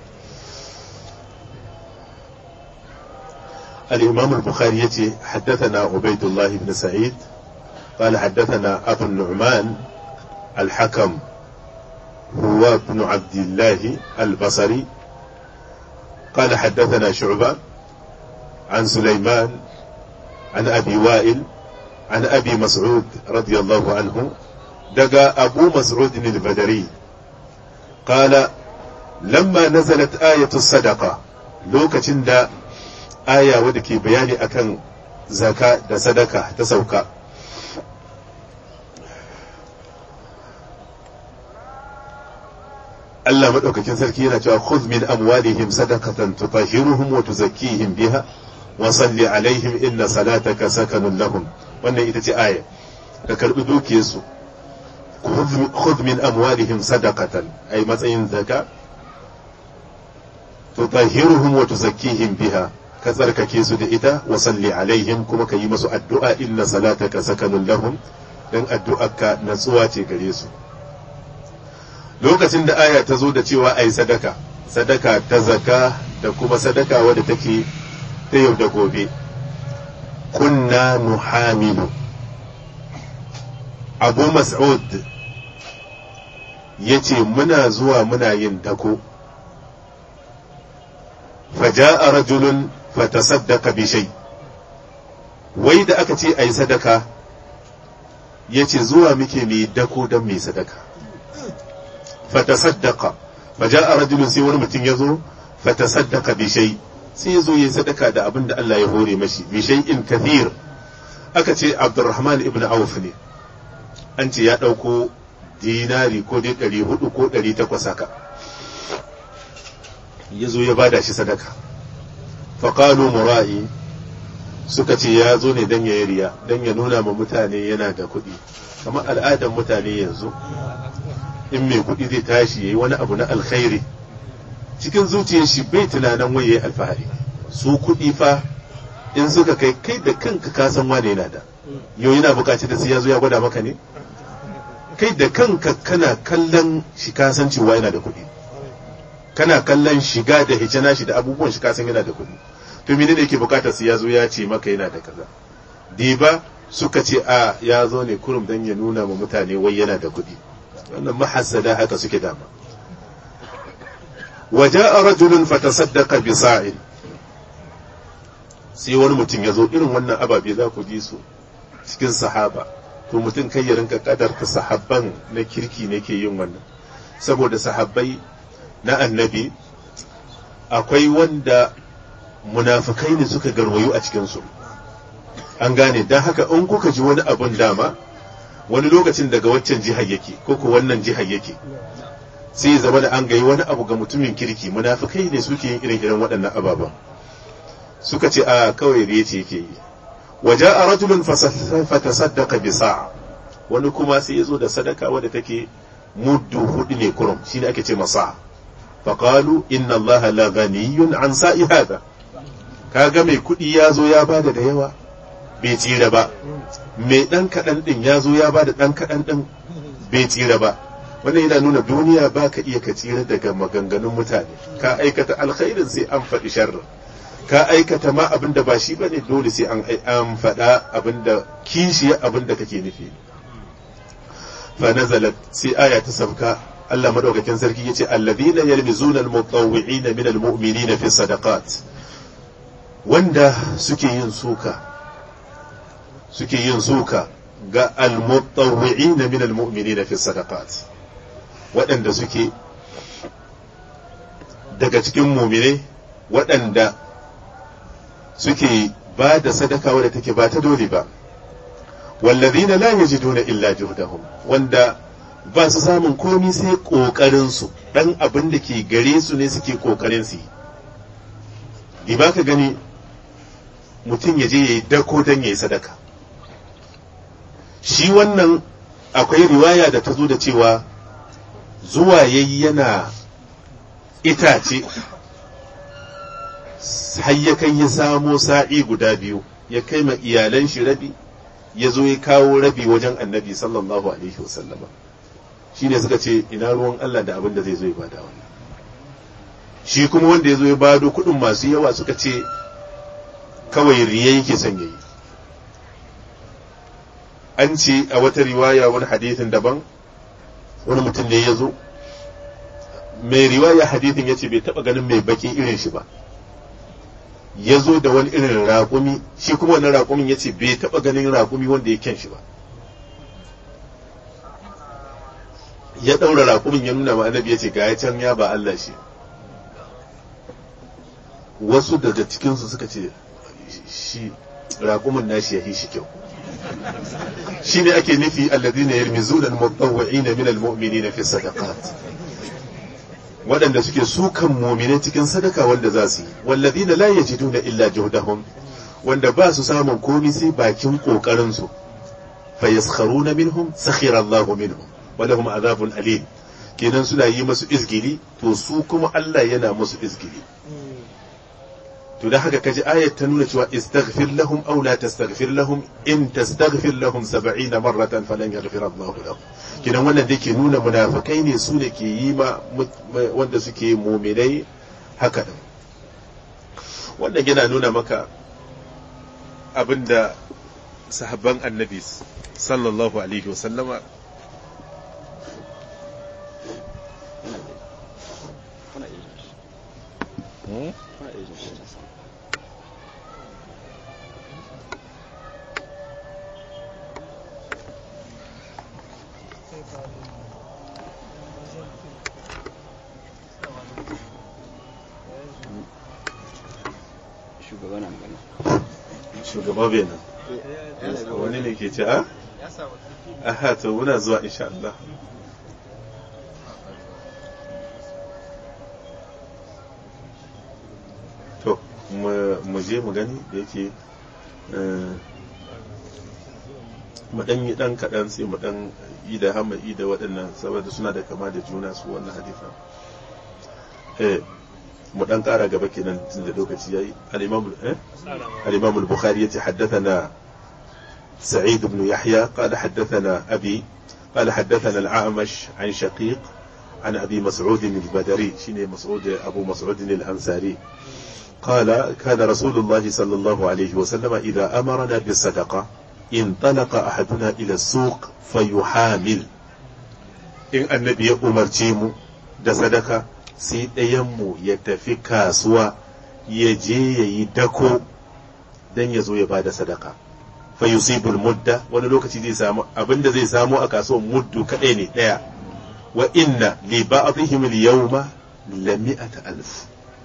الإمام البخاري يتي حدثنا عبيد الله بن سعيد قال حدثنا أبو النعمان الحكم هو ابن عبد الله البصري قال حدثنا شعبة عن سليمان عن أبي وائل عن أبي مسعود رضي الله عنه دقى أبو مسعود البدري قال لما نزلت آية الصدقة لوكة دا آية ودكي بياني أكن زكاة دا صدقة تسوكا Allah maɗaukakin sarki yana cewa khudh min amwalihim sadaqatan tutahhiruhum wa tuzakkihim biha wa salli alaihim inna salataka sakanun lahum. Wannan ita ce aya. Ka karbi dukiyarsu. Khudh min amwalihim sadaqatan ay matsayin zaka tutahhiruhum wa tuzakkihim biha, ka tsarkake su da ita, wa salli alaihim kuma ka yi masu addu'a inna salataka sakanun lahum, dan addu'arka natsuwa ce gare su. Lokacin da aya ta zo da cewa ai sadaka, sadaka ta zaka da kuma sadaka wadda take ta yau da gobe, kunna nuhamilu. Abu Mas'ud ya ce muna zuwa muna yin dako, faja'a rajulun fatasaddaqa bi shay. Wai da aka ce ai sadaka, ya ce zuwa muke mai dako don mai sadaka. fatasaddaqa faja'a rajulun, sai wani mutum ya zo fatasaddaqa bi shay, sai ya zo ya sadaka da abin da Allah ya hore mashi, bi shay'in kathir. Aka ce Abdurrahman ibn Auf ne, an ce ya ɗauko dinari ko dai ɗari hudu ko ɗari takwas haka, ya zo ya bada shi sadaka. Faƙalu mura'i, suka ce ya zo ne don ya yi riya, don ya nuna ma mutane yana da kuɗi. Kamar al'adar mutane yanzu, in mai kuɗi zai tashi ya yi wani abu na alkhairi, cikin zuciyar shi bai tunanin wai ya yi alfahari. Su kuɗi fa in suka kai kai da kanka ka san wane yana da. Yau yana bukaci da sai ya zo ya gwada maka ne? Kai da kanka kana kallon shi ka san cewa yana da kuɗi. Kana kallon shiga da hijana shi da abubuwan shi ka san yana da kuɗi. To mene ne yake bukatar sai ya zo ya ce maka yana da kaza? Diba suka ce a ya zo ne kurum dan ya nuna ma mutane wai yana da kuɗi. Wannan mahassada haka suke dama. Waja'a rajulun fatasaddaqa bi sa'in. Sai wani mutum ya zo irin wannan ababe za ku ji su cikin sahaba. To mutum kai ya rinka kadarta sahabban na kirki ne ke yin wannan. Saboda sahabbai na annabi akwai wanda munafikai ne suka garwayo a cikinsu. An gane, don haka in kuka ji wani abun dama wani lokacin daga waccan jihar yake ko ko wannan jihar yake, sai zama da an gayi wani abu ga mutumin kirki, munafikai ne suke yin irin irin waɗannan ababen. Suka ce a kawai riya ce yake yi. Waja'a rajulun fatasaddaqa bi sa'a, wani kuma sai ya zo da sadaka wadda take muddu hudu ne kurum, shine ake ce masa. Faqalu inna allaha la ghaniyyun an sa'i hada. Kaga mai kuɗi ya zo ya bada da yawa bai tsira ba, mai ɗan kaɗan ɗin ya zo ya bada ɗan kaɗan ɗin bai tsira ba. Wannan yana nuna duniya ba ka iya ka tsira daga maganganun mutane. Ka aikata alkhairin sai an faɗi sharrin, ka aikata ma abin da ba shi ba ne dole sai an faɗa abin da kishiya abin da kake nufi. Fa nazalat, sai aya ta sabka, Allah madaukakin sarki yace alladhina yalmizuna almutawwi'ina min almu'minina fi sadaqat, wanda suke yin suka suke yin suka ga almutawwi'ina min almu'minina fi sadaqat, waɗanda suke daga cikin mu'minai waɗanda suke ba da sadaka wadda take ba ta dole ba. Wallazina la yajiduna illa juhdahum, wanda ba su samun komi sai kokarin su, dan abin da ke gare su ne suke kokarin su. Di ba ka gani mutum ya je yayi dako dan yayi sadaka. Shi wannan akwai riwaya da ta zo da cewa zuwa yayi yana itace har ya kai ya samo sa'i guda biyu, ya kai ma iyalan shi rabi, ya zo ya kawo rabi wajen annabi sallallahu alaihi wasallama. Shi ne suka ce ina ruwan Allah da abin da zai zo ya bada wannan. Shi kuma wanda ya zo ya bado kuɗin masu yawa suka ce kawai riya yake son yayi. An ce a wata riwaya wani hadithin daban, wani mutum ne ya zo, mai riwaya hadithin ya ce bai taɓa ganin mai baki irin shi ba. Ya zo da wani irin raƙumi, shi kuma wani raƙumin ya ce bai taɓa ganin raƙumi wanda ya kyan shi ba. Ya ɗaura raƙumin ya nuna ma annabi ya ce ga ya can ya ba Allah shi. Wasu daga cikinsu suka ce shi raƙumin nashi ya yi shi kyau. Shi ne ake nufi alladhina yarmizuna al-mutawwi'ina min al-mu'minina fi sadaqat, waɗanda suke sukan mu'minai cikin sadaka wanda za su yi. Walladhina la yajiduna illa juhdahum, wanda ba su samun komai sai bakin kokarin su. Fa yaskharuna minhum sakhira Allahu minhum wa lahum adhabun alim. Kenan suna yi musu izgili, to su kuma Allah yana musu izgili. To da haka kaji ayat ta nuna cewa istaghfir lahum aw la tastaghfir lahum in tastaghfir lahum sab'ina marratan falan yaghfir Allahu lahum. Kidan wannan da ke nuna munafikai ne su ne ke yi ma wanda suke mu'minai haka nan. Wannan yana nuna maka abinda sahabban annabi sallallahu alaihi wasallama shugaba bai nan wani ne ke ce a? aha to muna zuwa insha Allah. To mu je mu gani da yake mu dan yi dan kaɗan sai mu dan yi da hamma yi da waɗannan saboda suna da kama da juna su wannan hadisan eh mu dan ƙara gaba kenan tun da lokaci yayi al-imam eh al-imam al-bukhari yace haddathana سعيد بن يحيى قال حدثنا أبي قال حدثنا الأعمش عن شقيق عن أبي مسعود البدري شيني مسعود أبو مسعود الأنصاري قال كان رسول الله صلى الله عليه وسلم إذا أمرنا بالصدقة انطلق أحدنا إلى السوق فيحامل إن النبي أمر جيمو da sadaka sai ɗayanmu ya tafi kasuwa ya je ya yi dako don ya zo ya ba da sadaka fa yusibul mudda wani lokaci zai samu abinda zai samu a kasuwar muddu kadai ne daya wa inna li ba'dihim al-yawma la mi'ata alf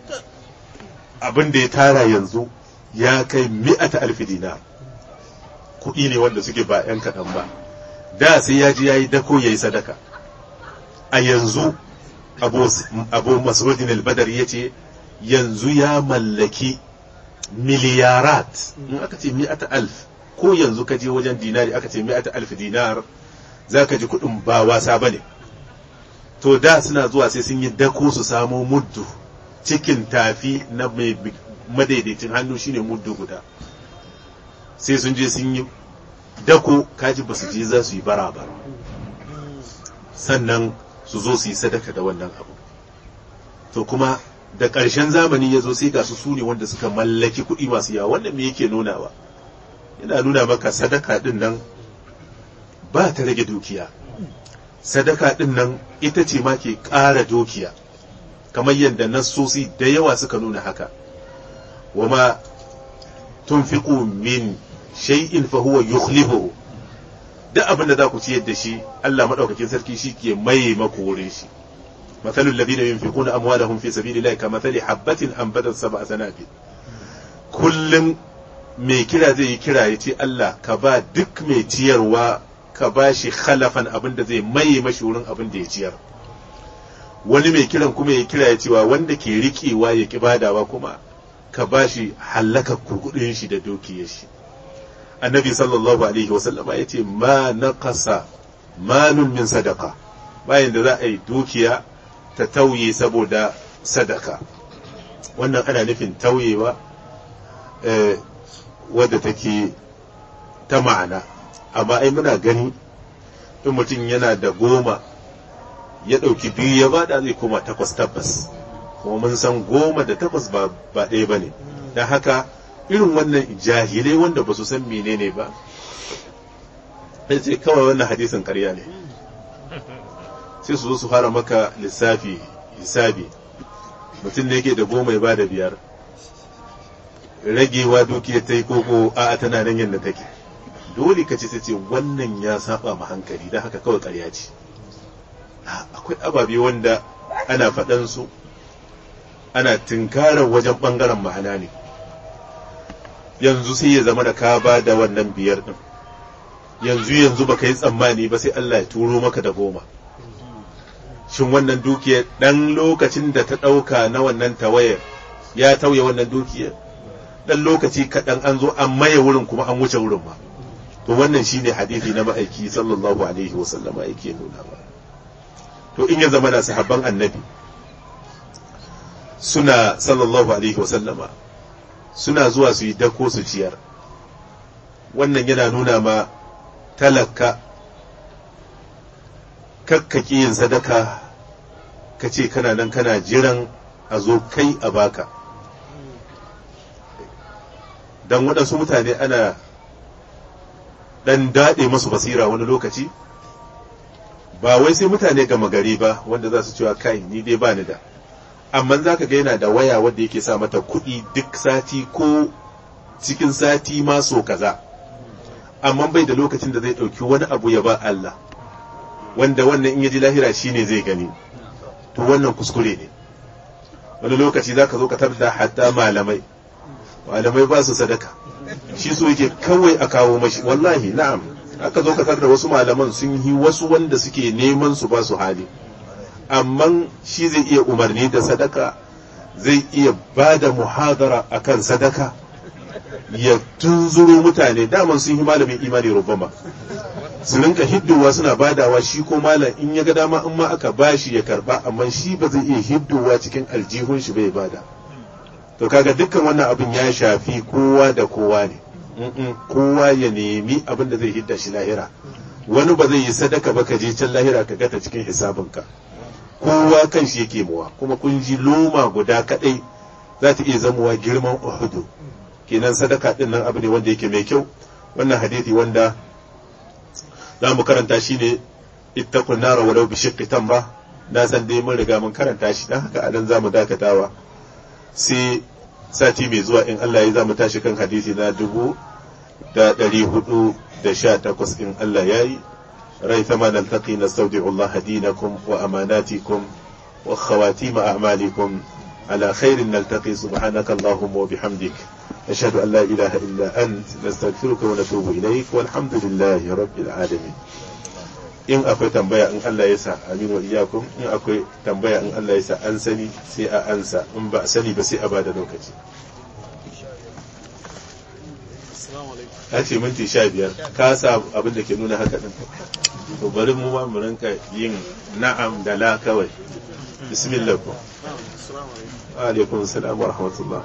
abinda ya tara yanzu ya kai mi'ata alf dinar kuɗi ne wanda suke ba yan kaɗan ba da sai ya ji yayi dako yayi sadaka a yanzu abu abu mas'udin al-badri yace yanzu ya mallaki miliyarat in aka ce mi'ata alf ko yanzu ka je wajen dinari aka ce mi'ata alf dinar za ka ji kuɗin ba wasa ba ne to da suna zuwa sai sun yi dako su samo muddu cikin tafi na mai madaidaicin hannu shine muddu guda sai sun je sun yi dako kaji ba su je za su yi bara ba sannan su zo su yi sadaka da wannan abu to kuma da ƙarshen zamani ya zo sai ga su su ne wanda suka mallaki kuɗi masu yawa wannan me yake nunawa yana nuna maka sadaka din nan ba ta rage dukiya sadaka din nan ita ce ma ke ƙara dukiya kamar yadda nassosi da yawa suka nuna haka wama tunfiqu min shay'in fa huwa yukhlifuhu da abin da za ku ciyar da shi Allah madaukakin sarki shi ke mai maku wurin shi مثل الذين ينفقون أموالهم في سبيل الله كمثل حبة أنبتت سبع سنابل كل mai kira zai yi kira ya ce Allah ka ba duk mai ciyarwa ka ba shi khalafan abin da zai maye mashi wurin abin da ya ciyar wani mai kiran kuma ya kira ya cewa wanda ke riƙewa ya ki badawa kuma ka ba shi halaka kurkudin shi da dukiyar shi annabi sallallahu alaihi wasallama ya ce ma naqasa malun min sadaka bayan da za a yi dukiya ta tauye saboda sadaka wannan ana nufin tauyewa eh, wadda take ta ma'ana amma ai muna gani in mutum yana da goma ya ɗauki biyu ya bada zai koma takwas tabbas kuma mun san goma da takwas ba ɗaya ba ne don haka irin wannan jahilai wanda ba su san menene ba sai ce kawai wannan hadisin ƙarya ne sai su zo su fara maka lissafi hisabi mutum ne yake da goma ya bada biyar ragewa dukiyar ta yi koko a tana nan yadda take dole ka ce ce wannan ya saba ma hankali don haka kawai karya ce akwai ababe wanda ana faɗan su ana tinkarar wajen ɓangaren ma'ana ne yanzu sai ya zama da ka ba da wannan biyar ɗin yanzu yanzu ba ka yi tsammani ba sai Allah ya turo maka da goma shin wannan dukiyar ɗan lokacin da ta ɗauka na wannan tawayar ya tauye wannan dukiyar dan lokaci kaɗan an zo an maye wurin kuma an wuce wurin ma to wannan shine hadisi na ma'aiki sallallahu alaihi wasallama yake nuna ba to in ya zama da sahabban annabi suna sallallahu alaihi wasallama suna zuwa su yi dako su ciyar wannan yana nuna ma talaka kakkaki yin sadaka ka ce kana nan kana jiran a zo kai a baka don waɗansu mutane ana ɗan daɗe masu basira wani lokaci ba wai sai mutane gama gari ba wanda za su cewa kai ni dai ba ni da amma za ka ga yana da waya wadda yake sa mata kuɗi duk sati ko cikin sati ma so kaza amma bai da lokacin da zai ɗauki wani abu ya ba Allah wanda wannan in ya ji lahira shine zai gani to wannan kuskure ne wani lokaci za ka zo ka tarda hatta malamai malamai ba su sadaka shi so yake kawai a kawo mashi wallahi na'am aka zo ka tarda wasu malaman sun yi wasu wanda suke neman su ba su hali amma shi zai iya umarni da sadaka zai iya ba da muhadara akan sadaka ya tunzuro mutane daman sun yi malamin imani rubama su rinka hiddowa suna badawa shi ko malam in ya ga dama in ma aka bashi ya karba amma shi ba zai iya hiddowa cikin aljihun shi bai bada to kaga dukkan wannan abin ya shafi kowa da kowa ne kowa ya nemi abin da zai hidda shi lahira wani ba zai yi sadaka ba ka je can lahira ka gata cikin hisabinka kowa kan shi yake muwa kuma kun ji loma guda kadai za ta iya zamuwa girman uhudu kenan sadaka din nan abu ne wanda yake mai kyau wannan hadisi wanda za mu karanta shi ne ittaqun nar walau bi shiqqi tamba na san dai mun riga mun karanta shi dan haka anan za mu dakatawa sai sati mai zuwa in Allah ya za mu tashi kan hadisi na dubu da ɗari hudu da sha takwas in Allah ya yi rai thama naltaqi nastawdi'u Allah dinakum wa amanatikum wa khawatim a'malikum على خير نلتقي سبحانك اللهم وبحمدك أشهد أن لا إله إلا أنت نستغفرك ونتوب إليك والحمد لله رب العالمين in akwai tambaya in Allah ya sa amin wa iyakum in akwai tambaya in Allah ya sa an sani sai a ansa in ba a sani ba sai a bada lokaci a ce minti sha biyar ka sa abin da ke nuna haka din to bari mu ma mu rinka yin na'am da la kawai bismillah alaikum salam wa rahmatullah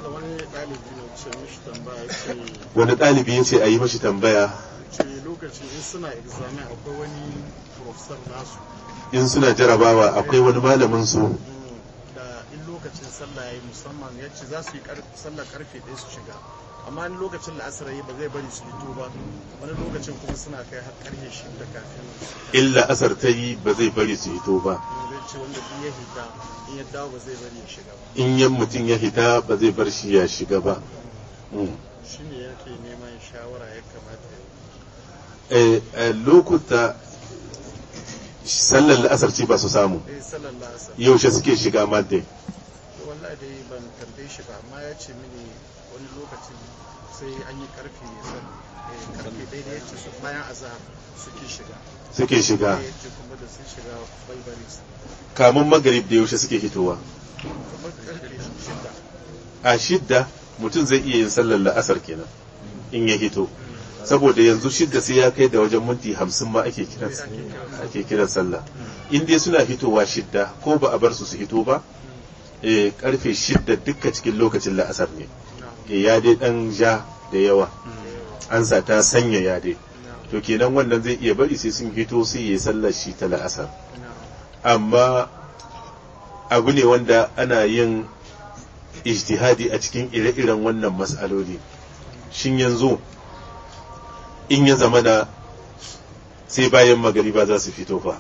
wani ɗalibi ya ce a yi mashi tambaya lokacin in suna examen akwai wani professor nasu in suna jarabawa akwai wani malamin su da in lokacin sallah yayi musamman ya ce za su yi sallah karfe ɗaya su shiga amma in lokacin la'asar yayi ba zai bari su fito ba wani lokacin kuma suna kai har karfe shida kafin in la'asar ta yi ba zai bari su hito ba zai ce wanda in ya hita in ya dawo ba zai bari ya shiga ba in yan mutum ya hita ba zai bar shi ya shiga ba shine yake neman shawara ya kamata a lokuta sallar la'asar ce ba su samu eh sallar la'asar yaushe suke shiga madde wallahi dai ban tambaye shi ba amma ya ce mini wani lokacin sai an yi karfe karfe daidai ya ce bayan azhar suke shiga suke shiga ya ce kuma da sun shiga bai bari su kamun magarib da yaushe suke hitowa kamar karfe shida a shidda mutum zai iya yin sallar la'asar kenan in ya hito saboda yanzu shidda sai ya kai da wajen minti hamsin ma ake kiran ake kiran sallah in dai suna hitowa shidda ko ba a bar su su hito ba eh karfe shidda dukkan cikin lokacin la'asar ne eh ya dai dan ja da yawa an sa ta sanya ya dai to kenan wannan zai iya bari sai sun hito sai ya sallar shi ta la'asar amma abu ne wanda ana yin ijtihadi a cikin ire-iren wannan mas'aloli shin yanzu in ya zamana sai bayan magariba za su fito fa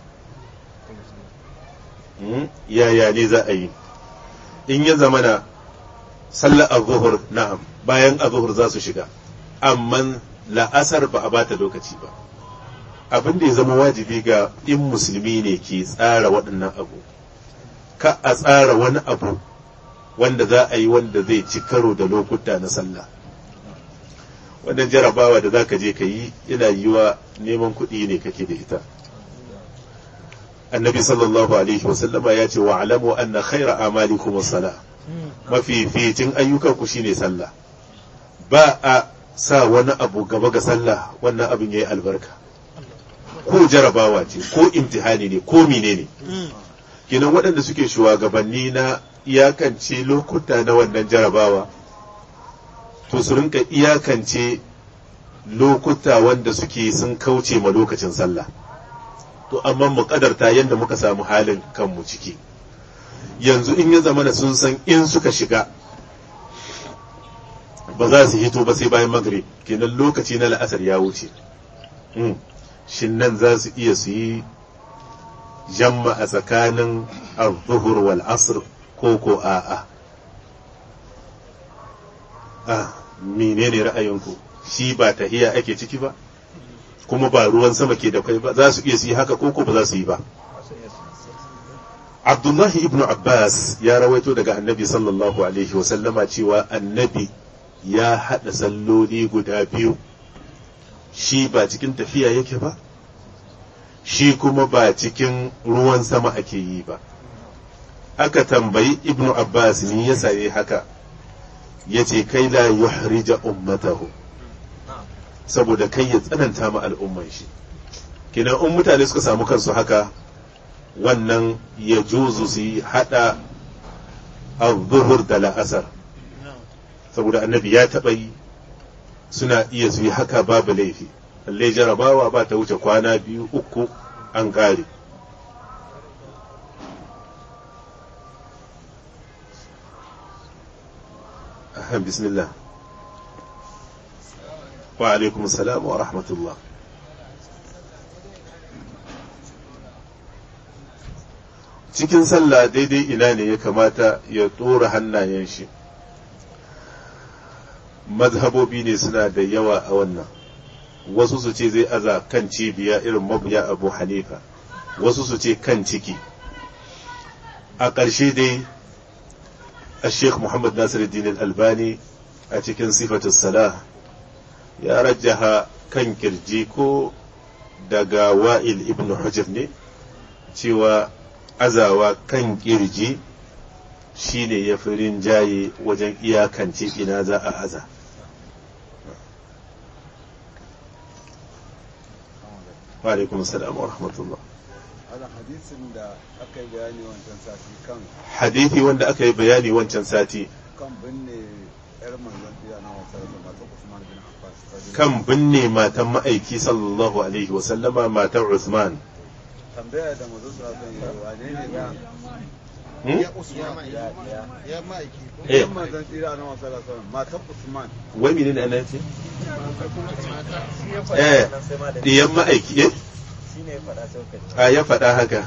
yaya ne za a yi in ya zamana sallar az-zuhur na'am bayan az-zuhur za su shiga amma la'asar ba a bata lokaci ba abin da ya zama wajibi ga in musulmi ne ke tsara waɗannan abu ka a tsara wani abu wanda za a yi wanda zai ci karo da lokuta na sallah wannan jarabawa da za ka je ka yi yana yiwa neman kuɗi ne kake da ita annabi sallallahu alaihi wasallama ya ce wa alamu anna khaira amalikum as-sala mafificin ayyukan ku shine sallah ba a sa wani abu gaba ga sallah wannan abin yayi albarka ko jarabawa ce ko imtihani ne ko menene kenan waɗanda suke shugabanni na iyakance lokuta na wannan jarabawa to su rinka iyakance lokuta wanda suke sun kauce ma lokacin sallah to amma mu kadarta yadda muka samu halin kanmu ciki yanzu in ya zama sun san in suka shiga ba za su hito ba sai bayan maghrib kenan lokaci na la'asar ya wuce shin nan za su iya su yi jamma a tsakanin al-zuhur wal asr ko ko a'a ah menene ra'ayinku shi ba tahiya ake ciki ba kuma ba ruwan sama ke da kai ba za su iya su yi haka ko ko ba za su yi ba Abdullahi ibn Abbas ya rawaito daga annabi sallallahu alaihi wa sallama cewa annabi ya hada salloli guda biyu shi ba cikin tafiya yake ba shi kuma ba cikin ruwan sama ake yi ba aka tambayi ibnu abbas ne ya saye haka yace kai la yuhrija ummatahu saboda kai ya tsananta ma al'umman shi kenan in mutane suka samu kansu haka wannan ya juzu su hada al-zuhur da la'asar saboda annabi ya taɓa yi suna iya su yi haka babu laifi lallai jarabawa ba ta wuce kwana biyu uku an ƙare bismillah wa alaikum salam wa rahmatullah cikin sallah daidai ina ne ya kamata ya tsora hannayen shi mazhabobi ne suna da yawa a wannan wasu su ce zai aza kan cibiya irin mabiya abu hanifa wasu su ce kan ciki a ƙarshe dai a sheikh muhammad nasiruddin albani a cikin sifatu salah ya rajjaha kan kirji ko daga wa'il ibn hujr ne cewa azawa kan kirji shine ya fi rinjaye wajen iyakance ina za a aza wa alaikum salam wa rahmatullah hadisin da aka yi bayani wancan sati kan hadithi wanda aka yi bayani wancan sati kan binne yar manzon biya na wasa da matan Usman bin Affan kan binne matan ma'aiki sallallahu alaihi wa sallama matan Usman tambaya da manzon sallallahu alaihi wa wane ne ga ya Usman ya ma'aiki eh yar manzon biya na wasa da matan Usman wai menene ana ce eh diyan ma'aiki eh a ya faɗa haka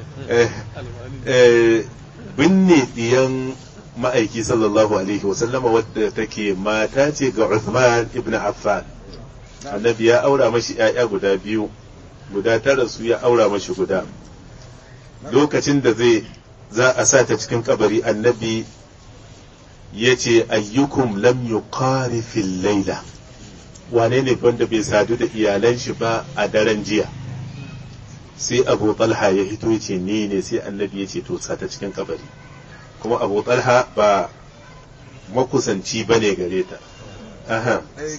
binne ɗiyan ma'aiki sallallahu alaihi wasallama wadda take mata ce ga Uthman ibn Affan annabi ya aura mashi ‘ya'ya guda biyu guda tara su ya aura mashi guda lokacin da zai za a sa ta cikin kabari annabi ya ce ayyukum lam yuqari fil laila wane ne wanda bai sadu da iyalan shi ba a daren jiya sai abu talha ya hito ya ce ni ne sai annabi ya ce to sata cikin kabari kuma abu talha ba makusanci ba ne gare ta aha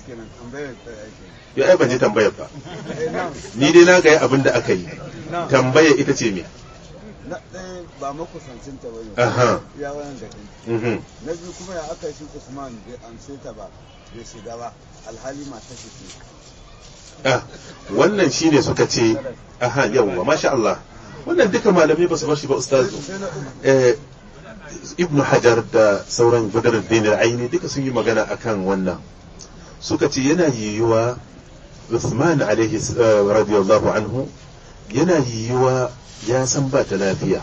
ya ai ban ji tambayar ba ni dai na ga abin da aka yi tambaya ita ce me na ɗaya ba makusancin ta bane aha ya wayan da mhm na biyu kuma ya aka shi Usman bai amse ta ba bai shiga ba alhali mata shi ce ah wannan shine suka ce aha yawwa masha Allah wannan duka malamai ba su bar shi ba ustazu eh ibnu hajar da sauran badruddin al-aini duka sun yi magana akan wannan suka ce yana yiwuwa Uthman alaihi radiyallahu anhu yana yiwuwa ya san ba ta lafiya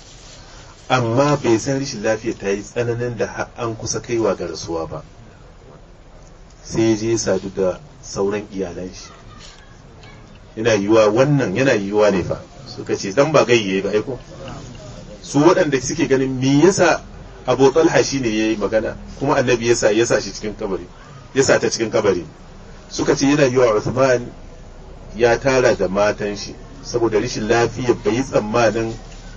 amma bai san rashin lafiya ta yi tsananin da an kusa kaiwa ga rasuwa ba sai je sadu da sauran iyalan shi yana yiwuwa wannan yana yiwuwa ne fa suka ce dan ba gayye ba aiko su waɗanda suke ganin me yasa Abu Talha shine yayi magana kuma annabi yasa yasa shi cikin kabari yasa ta cikin kabari suka ce yana yiwuwa Uthman ya tara da matan shi saboda rashin lafiya bai yi tsammanin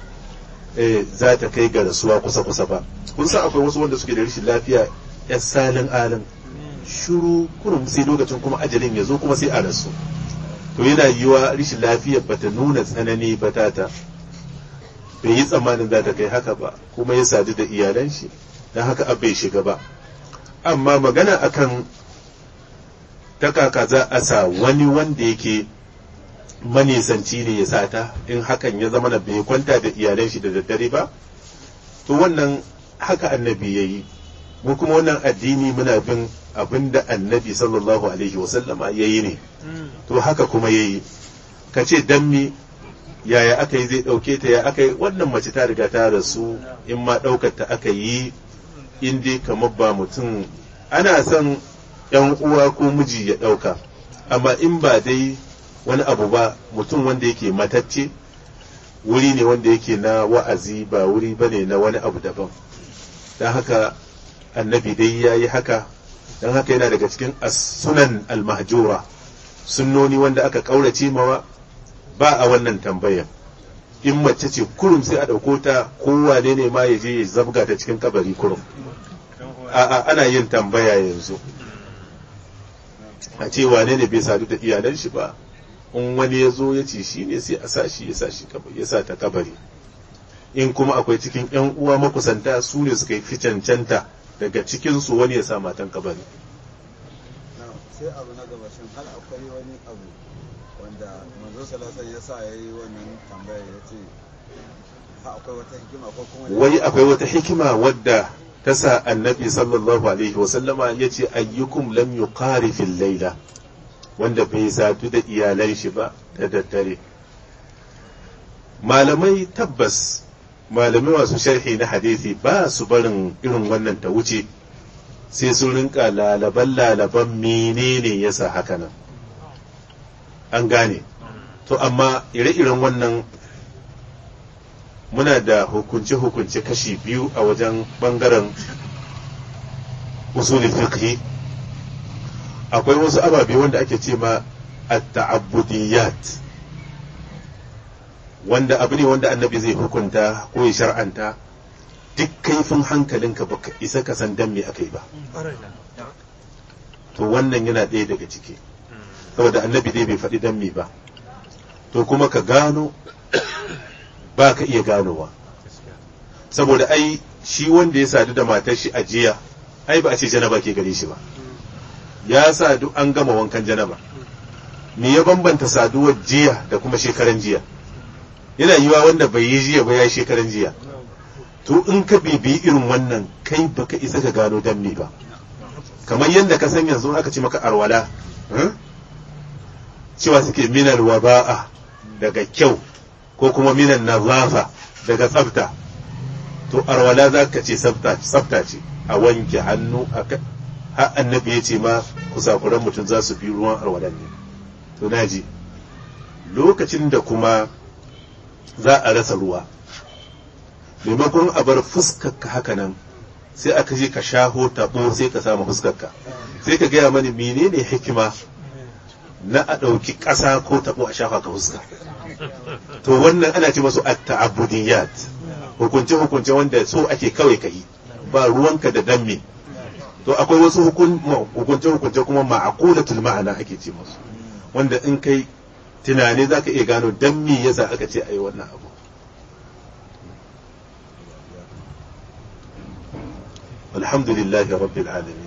eh za ta kai ga rasuwa kusa kusa ba kun san akwai wasu wanda suke da rashin lafiya ya salin alin shuru kurum sai lokacin kuma ajalin ya zo kuma sai a rasu to yana yiwa rashin lafiyar bata nuna tsanani ba tata bai yi tsammanin za ta kai haka ba kuma ya sadu da iyalan shi don haka abu bai shiga ba amma magana akan ta kaka za a sa wani wanda yake manisanci ne ya sata in hakan ya zama na bai kwanta da iyalan shi da daddare ba to wannan haka annabi ya yi mu kuma wannan addini muna bin abin da annabi sallallahu alaihi wasallama ya yi ne to haka kuma ya yi ka ce dan mi yaya aka yi zai ɗauke ta ya aka yi wannan mace ta riga ta rasu in ma ɗaukar ta aka yi in dai kamar ba mutum ana son yan uwa ko miji ya ɗauka amma in ba dai wani abu ba mutum wanda yake matacce wuri ne wanda yake na wa'azi ba wuri bane na wani abu daban don haka annabi dai ya yi haka don haka yana daga cikin as-sunan al-mahjura sunnoni wanda aka kaurace mawa ba a wannan tambayar in mace ce kurum sai a ɗauko ta kowane ne ma ya je ya zabga ta cikin kabari kurum a'a ana yin tambaya yanzu a ce wane ne bai sadu da iyalan shi ba, in wani ya zo ya ce shi ne sai a sa shi ya sa shi ya sa ta kabari, in kuma akwai cikin yan uwa makusanta su ne suka yi fi cancanta daga cikin su wani ya sa matan kabari. sai abu na gaba shin har akwai wani abu wanda manzo sallallahu alaihi wasallam ya sa yayi wannan tambaya ya ce ha akwai wata hikima ko kuma wai akwai wata hikima wadda ta sa annabi sallallahu alaihi wasallama ya ce ayyukum lam yuqari fil laila, wanda bai sadu da iyalan shi ba da daddare. Malamai tabbas malamai masu sharhi na hadisi ba su barin irin wannan ta wuce, sai sun rinka lalaban lalaban menene yasa haka nan, an gane. To amma ire-iren wannan muna da hukunce-hukunce kashi biyu a wajen bangaren usulul fiqh. Akwai wasu ababe wanda ake ce ma at-ta'abbudiyat, wanda abu ne wanda annabi zai hukunta ko ya shar'anta, duk kaifin hankalinka baka isa ka san dan me akai ba. To wannan yana ɗaya daga ciki, saboda annabi dai bai faɗi dan me ba, to kuma ka gano ba ka iya ganowa, saboda ai shi wanda ya sadu da matar shi a jiya ai ba a ce janaba ke gare shi ba, ya sadu an gama wankan janaba. Me ya bambanta saduwar jiya da kuma shekaran jiya? Yana yiwa wanda bai yi jiya ba ya yi shekaran jiya. To in ka bibi irin wannan kai baka isa ka gano dan me ba, kamar yadda ka san yanzu aka ce maka arwala cewa suke minal waba'a daga kyau ko kuma minan nazafa daga tsafta, to arwala za ka ce tsafta ce, a wanke hannu har annabi ya ce ma kusakuran mutum za su bi ruwan arwalan ne. To naji lokacin da kuma za a rasa ruwa, maimakon a bar fuskarka haka nan sai aka je ka shaho tabo sai ka samu fuskarka, sai ka gaya mani menene hikima na a ɗauki ƙasa ko tabo a shafa ka fuska. To wannan ana ce masu at-ta'abbudiyat, hukunce hukunce wanda so ake kawai ka yi, ba ruwanka da damme. To akwai wasu hukunce hukunce kuma ma'aqulatul ma'ana ake ce masu, wanda in kai tunani zaka iya gano dan me yasa aka ce ayi wannan abu. Alhamdulillahi rabbil alamin.